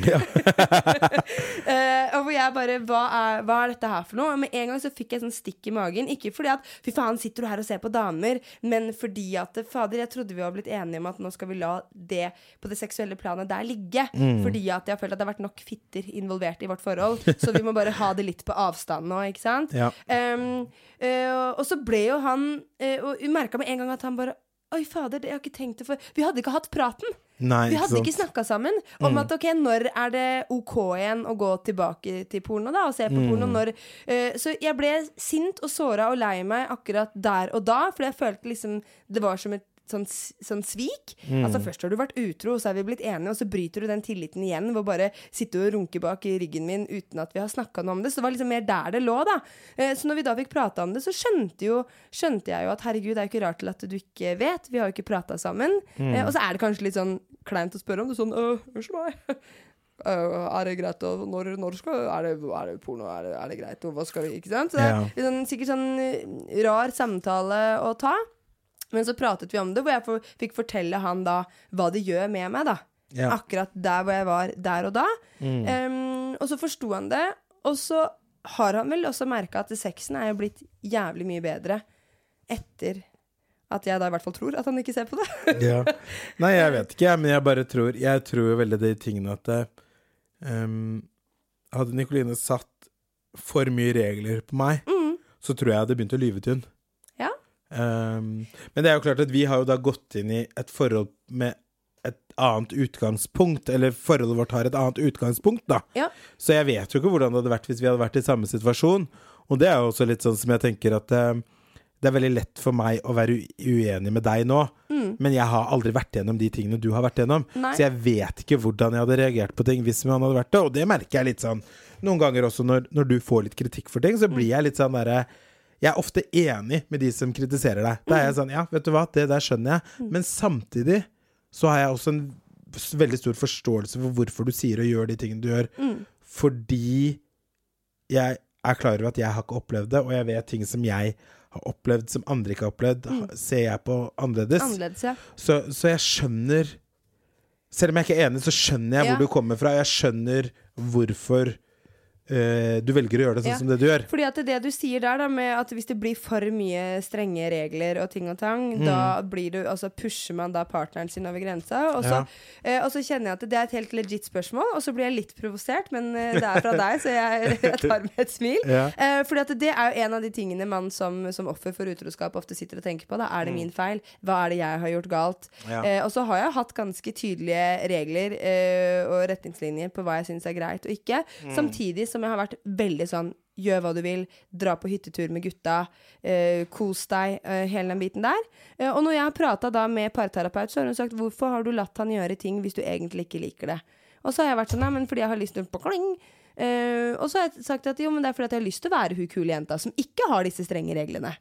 Speaker 5: Og hvor jeg bare, hva er dette her for noe? Og med en gang så fikk jeg sånn stikk i magen, ikke fordi at, fy faen, sitter du her og ser på damer, men fordi at, fader, jeg trodde vi var blitt enige om at nå skal vi la det på det seksuelle planet der ligge, fordi at jeg føler at det har vært nok fitter involvert i vårt forhold, så vi må bare ha det litt på avstand nå, ikke sant? Og så ble jo han, og vi merket med en gang at han bare, oi fader, jeg har ikke tenkt det for vi hadde ikke hatt praten.
Speaker 4: Nei,
Speaker 5: vi hadde ikke snakket sammen om at ok, når er det ok igjen å gå tilbake til porno da, og se på porno så jeg ble sint og såret og lei meg akkurat der og da, for jeg følte liksom det var som et sånn svik. Altså først har du vært utro, og så er vi blitt enige, og så bryter du den tilliten igjen ved å bare sitte og runke bak i ryggen min uten at vi har snakket noe om det. Så det var liksom mer der det lå da. Så når vi da fikk pratet om det, så skjønte jeg jo at herregud, det er jo ikke rart til at du ikke vet. Vi har jo ikke pratet sammen. Og så er det kanskje litt sånn kleint å spørre om det, sånn, unnskyld meg. Er det greit, og når skal er det porno, er det greit, og hva skal vi, ikke sant? Så det er liksom, sikkert sånn rar samtale å ta. Men så pratet vi om det, hvor jeg fikk fortelle han da hva det gjør med meg da. Akkurat der hvor jeg var der og da. Og så forstod han det, og så har han vel også merket at sexen er jo blitt jævlig mye bedre etter at jeg da i hvert fall tror at han ikke ser på det.
Speaker 4: Nei, jeg vet ikke, men jeg tror jo veldig de tingene at hadde Nikoline satt for mye regler på meg, så tror jeg hadde begynt å lyve til hun. Men det er jo klart at vi har jo da gått inn i et forhold med et annet utgangspunkt, eller forholdet vårt har et annet utgangspunkt da. Så jeg vet jo ikke hvordan det hadde vært hvis vi hadde vært i samme situasjon, og det er jo også litt sånn som jeg tenker at det er veldig lett for meg å være uenig med deg nå, men jeg har aldri vært gjennom de tingene du har vært gjennom. Så jeg vet ikke hvordan jeg hadde reagert på ting hvis man hadde vært det, og det merker jeg litt sånn noen ganger også når du får litt kritikk for ting, så blir jeg litt sånn der jeg er ofte enig med de som kritiserer deg. Da er jeg sånn, ja, vet du hva, det der skjønner jeg. Men samtidig så har jeg også en veldig stor forståelse for hvorfor du sier og gjør de tingene du gjør. Fordi jeg er klar over at jeg har ikke opplevd det, og jeg vet ting som jeg har opplevd som andre ikke har opplevd, ser jeg på annerledes. Så jeg skjønner, selv om jeg ikke er enig, så skjønner jeg hvor du kommer fra. Jeg skjønner hvorfor du velger å gjøre det sånn som det du gjør.
Speaker 5: Fordi at det du sier der da, med at hvis det blir for mye strenge regler og ting og tang, da blir du, altså pusher man da partneren sin over grensa, og så kjenner jeg at det er et helt legit spørsmål, og så blir jeg litt provosert, men det er fra deg, så jeg tar med et smil. Fordi at det er jo en av de tingene man som offer for utroskap ofte sitter og tenker på, da er det min feil? Hva er det jeg har gjort galt? Og så har jeg hatt ganske tydelige regler og retningslinjer på hva jeg synes er greit og ikke, samtidig som jeg har vært veldig sånn, gjør hva du vil, dra på hyttetur med gutta, kos deg, hele den biten der. Og når jeg har pratet da med parterapeut, så har hun sagt, hvorfor har du latt han gjøre ting hvis du egentlig ikke liker det? Og så har jeg vært sånn, nei, men fordi jeg har lyst til på kling. Og så har jeg sagt at jo, men det er fordi at jeg har lyst til å være hun kule jenta som ikke har disse strenge reglene.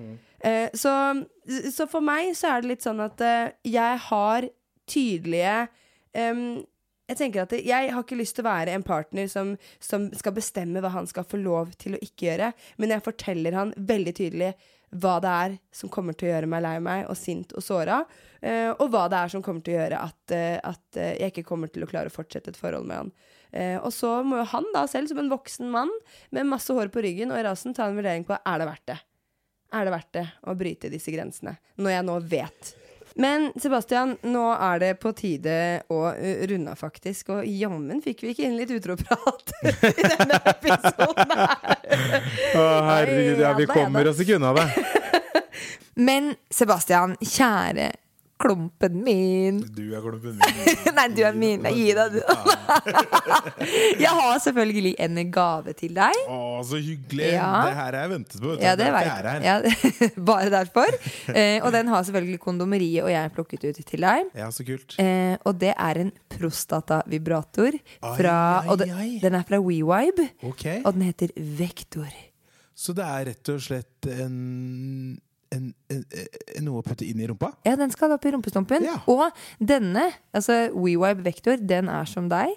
Speaker 5: Så for meg så er det litt sånn at jeg har tydelige jeg tenker at jeg har ikke lyst til å være en partner som skal bestemme hva han skal få lov til å ikke gjøre, men jeg forteller han veldig tydelig hva det er som kommer til å gjøre meg lei meg og sint og såret, og hva det er som kommer til å gjøre at jeg ikke kommer til å klare å fortsette et forhold med han. Og så må jo han da selv som en voksen mann med masse hår på ryggen og i rasen ta en vurdering på, er det verdt det? Er det verdt det å bryte disse grensene? Når jeg nå vet. Men Sebastian, nå er det på tide å runde faktisk, og jammen fikk vi ikke inn litt utroprat i denne episoden her.
Speaker 4: Herregud, vi kommer oss ikke unna det.
Speaker 3: Men Sebastian, kjære klumpen min.
Speaker 4: Du er klumpen min.
Speaker 3: Nei, du er min. Gi deg, du. Jeg har selvfølgelig en gave til deg.
Speaker 4: Så hyggelig. Det her har jeg ventet på.
Speaker 3: Ja, det vet jeg. Bare derfor. Og den har selvfølgelig kondomeriet, og jeg har plukket ut til deg.
Speaker 4: Ja, så kult.
Speaker 3: Og det er en prostata-vibrator. Den er fra WeVibe.
Speaker 4: Okay.
Speaker 3: Og den heter Vektor.
Speaker 4: Så det er rett og slett noe å putte inn i rumpa?
Speaker 3: Ja, den skal opp i rumpestumpen. Og denne, altså WeVibe Vektor, den er som deg.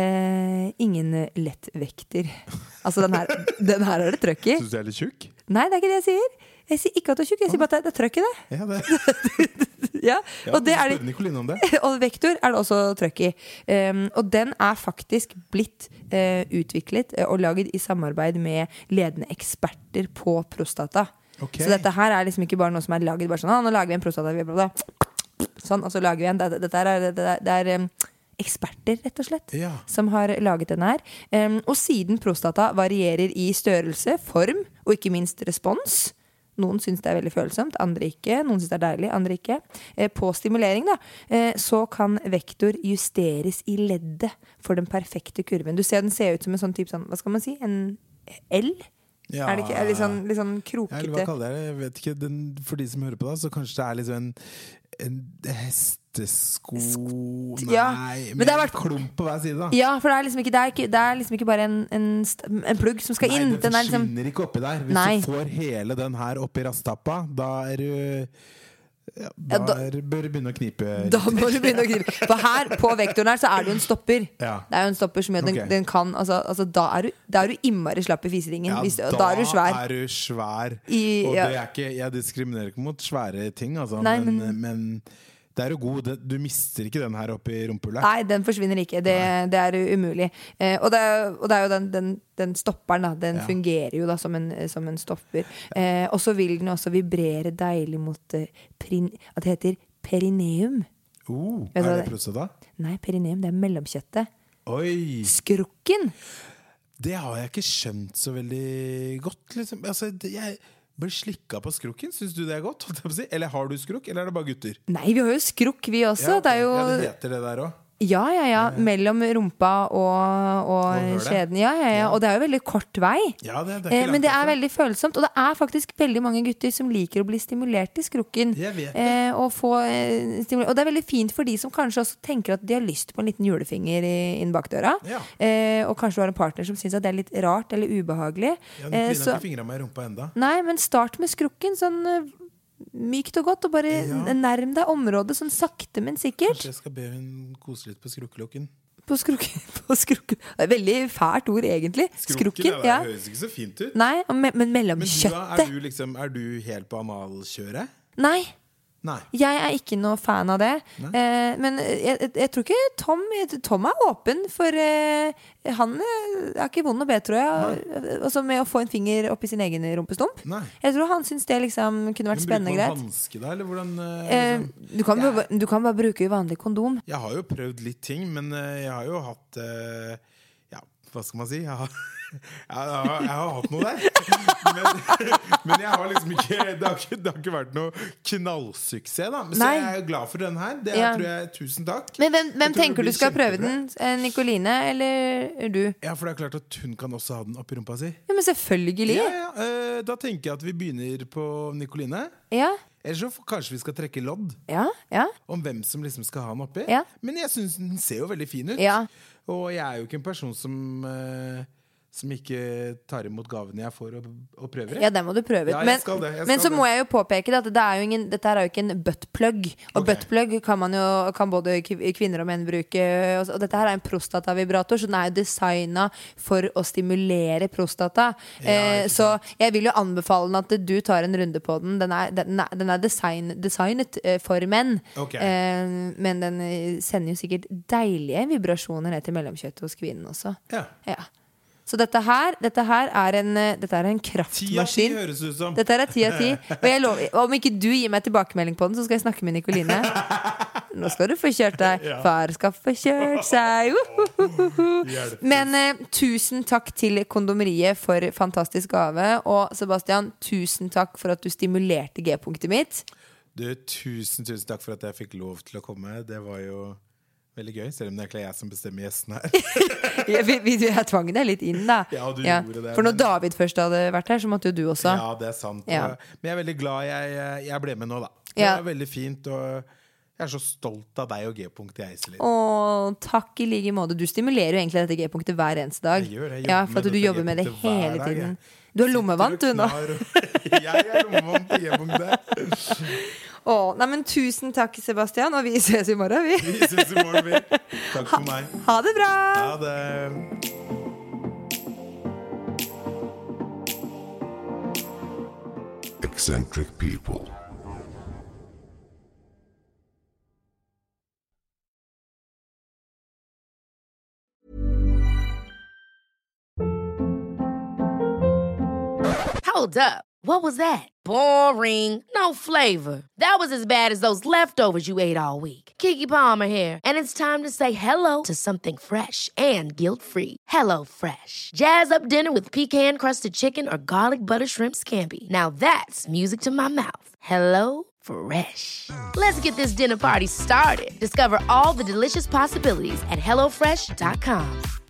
Speaker 3: Ingen lettvekter. Altså den her er det trøkk i.
Speaker 4: Synes du er litt tjukk?
Speaker 3: Nei, det er ikke det jeg sier. Jeg sier ikke at du er tjukk, jeg sier bare at det er trøkk i det.
Speaker 4: Ja, det.
Speaker 3: Ja, og det er
Speaker 4: det. Om det.
Speaker 3: Og Vektor er det også trøkk i. Og den er faktisk blitt utviklet og laget i samarbeid med ledende eksperter på prostata. Okay. Så dette her er liksom ikke bare noe som er laget bare sånn, nå lager vi en prostata sånn, og så lager vi en det er eksperter rett og slett som har laget den her, og siden prostata varierer i størrelse, form og ikke minst respons, noen synes det er veldig følsomt, andre ikke, noen synes det er deilig, andre ikke, på stimulering da, så kan Vektor justeres i leddet for den perfekte kurven. Du ser den ser ut som en sånn type, hva skal man si, en L?
Speaker 4: Ja,
Speaker 3: er det ikke litt sånn krokete?
Speaker 4: Hva kaller jeg vet ikke, for de som hører på da, så kanskje det er liksom en hestesko. Nei, med en klump på hver side da. Ja, for
Speaker 3: det er liksom ikke bare en plugg som skal inn.
Speaker 4: Nei, den forsvinner ikke oppi der. Hvis du får hele den her oppi rasttappa, da er du bør du begynne å knipe.
Speaker 3: Da må du begynne å knipe. For her på vektoren her så er det jo en stopper. Det er jo en stopper som gjør den kan altså, da er du innmari slapp i fiseringen. Da er du svær.
Speaker 4: Og det er ikke, jeg diskriminerer ikke mot svære ting altså,
Speaker 3: Nei,
Speaker 4: men det er jo god, du mister ikke den her oppi rumpehullet.
Speaker 3: Nei, den forsvinner ikke, det er umulig. Og det er jo den stopperen da, den fungerer jo da som en stopper. Og så vil den også vibrere deilig mot at det heter perineum.
Speaker 4: Er det prostata?
Speaker 3: Nei, perineum, det er mellomkjøttet.
Speaker 4: Oi!
Speaker 3: Skrukken!
Speaker 4: Det har jeg ikke skjønt så veldig godt, liksom. Altså, jeg blir slikka på skrukken. Synes du det er godt? Eller har du skrukk, eller er det bare gutter?
Speaker 3: Nei, vi har jo skrukk, vi også. Det er jo...
Speaker 4: det heter det der også.
Speaker 3: Ja. Mellom rumpa og skjeden. Ja. Og det er jo veldig kort vei.
Speaker 4: Ja, det er ikke langt,
Speaker 3: men det er veldig følsomt. Og det er faktisk veldig mange gutter som liker å bli stimulert i skrukken.
Speaker 4: Jeg vet det.
Speaker 3: Og det er veldig fint for de som kanskje også tenker at de har lyst på en liten julefinger inn bak døra. Og kanskje du har en partner som synes at det er litt rart eller ubehagelig.
Speaker 4: Ja, den finner ikke fingrene meg i rumpa enda.
Speaker 3: Nei, men start med skrukken sånn... mykt og godt, og bare nærm deg området sånn sakte, men sikkert.
Speaker 4: Kanskje jeg skal be hun kose litt på skrukkelokken.
Speaker 3: På skrukken. Det er veldig fælt ord egentlig. Skrukken,
Speaker 4: det høres ikke så fint ut.
Speaker 3: Nei, men mellom
Speaker 4: kjøttet. Men er du helt på analkjøret?
Speaker 3: Nei,
Speaker 4: Nei.
Speaker 3: Jeg ikke noe fan av det. Men jeg tror ikke Tom åpen for han ikke vond å be, tror jeg. Altså med å få en finger opp I sin egen rumpestump.
Speaker 4: Nei.
Speaker 3: Jeg tror han synes det liksom kunne vært spennende greit.
Speaker 4: Men bruker man hanske da, eller hvordan?
Speaker 3: Du kan bare bruke vanlig kondom.
Speaker 4: Jeg har jo prøvd litt ting, men jeg har jo hatt hva skal man si? Jeg har hatt noe der. Men jeg har liksom ikke det har ikke vært noe knallsuksess da. Så jeg jo glad for den her. Det tror jeg, tusen takk.
Speaker 3: Men hvem tenker du skal prøve den? Nicoline eller du?
Speaker 4: Ja, for det klart at hun kan også ha den oppi rumpa si.
Speaker 3: Ja, men selvfølgelig.
Speaker 4: Da tenker jeg at vi begynner på Nicoline.
Speaker 3: Ja.
Speaker 4: Eller så kanskje vi skal trekke lodd om hvem som liksom skal ha den oppi. Men jeg synes den ser jo veldig fin ut. Og jeg jo ikke en person som ikke tar imot gavene jeg får og prøver.
Speaker 3: Ja, det må du prøve.
Speaker 4: Jeg skal det.
Speaker 3: Men så må jeg jo påpeke at dette er jo ikke en buttplug. Og buttplug kan både kvinner og menn bruke. Og dette her er en prostatavibrator, så den er jo designet for å stimulere prostata. Så jeg vil jo anbefale den at du tar en runde på den. Den er designet for menn. Men den sender jo sikkert deilige vibrasjoner ned til mellomkjøttet hos kvinnen også. Ja. Så dette her er en kraftmaskin.
Speaker 4: 10 av 10 høres ut som.
Speaker 3: Dette er 10 av 10. Og jeg lover, om ikke du gir meg tilbakemelding på den, så skal jeg snakke med Nicoline. Nå skal du få kjørt deg. Far skal få kjørt seg. Men tusen takk til Kondomeriet for fantastisk gave. Og Sebastian, tusen takk for at du stimulerte G-punktet mitt.
Speaker 4: Tusen takk for at jeg fikk lov til å komme. Det var jo veldig gøy, selv om det egentlig jeg som bestemmer gjesten her.
Speaker 3: Jeg tvang deg litt inn da.
Speaker 4: Ja, du gjorde det.
Speaker 3: For når David først hadde vært her, så måtte jo du også.
Speaker 4: Ja, det er sant. Men jeg er veldig glad jeg ble med nå da. Det var veldig fint, og jeg er så stolt av deg og G-punktet jeg, Iselin.
Speaker 3: Takk I like måte. Du stimulerer jo egentlig dette G-punktet hver eneste dag.
Speaker 4: Jeg gjør det.
Speaker 3: For at du jobber med det hele tiden. Du har lommevant, du nå.
Speaker 4: Jeg er lommevant til G-punktet.
Speaker 3: Nei, men tusen takk, Sebastian. Og vi ses I morgen, vi.
Speaker 4: Vi ses I morgen, vi. Takk for meg.
Speaker 3: Ha det bra.
Speaker 4: Ha det.
Speaker 6: Eccentric people.
Speaker 1: Hold up. What was that? Boring. No flavor. That was as bad as those leftovers you ate all week. Keke Palmer here, and it's time to say hello to something fresh and guilt-free. Hello Fresh. Jazz up dinner with pecan-crusted chicken or garlic butter shrimp scampi. Now that's music to my mouth. Hello Fresh. Let's get this dinner party started. Discover all the delicious possibilities at HelloFresh.com.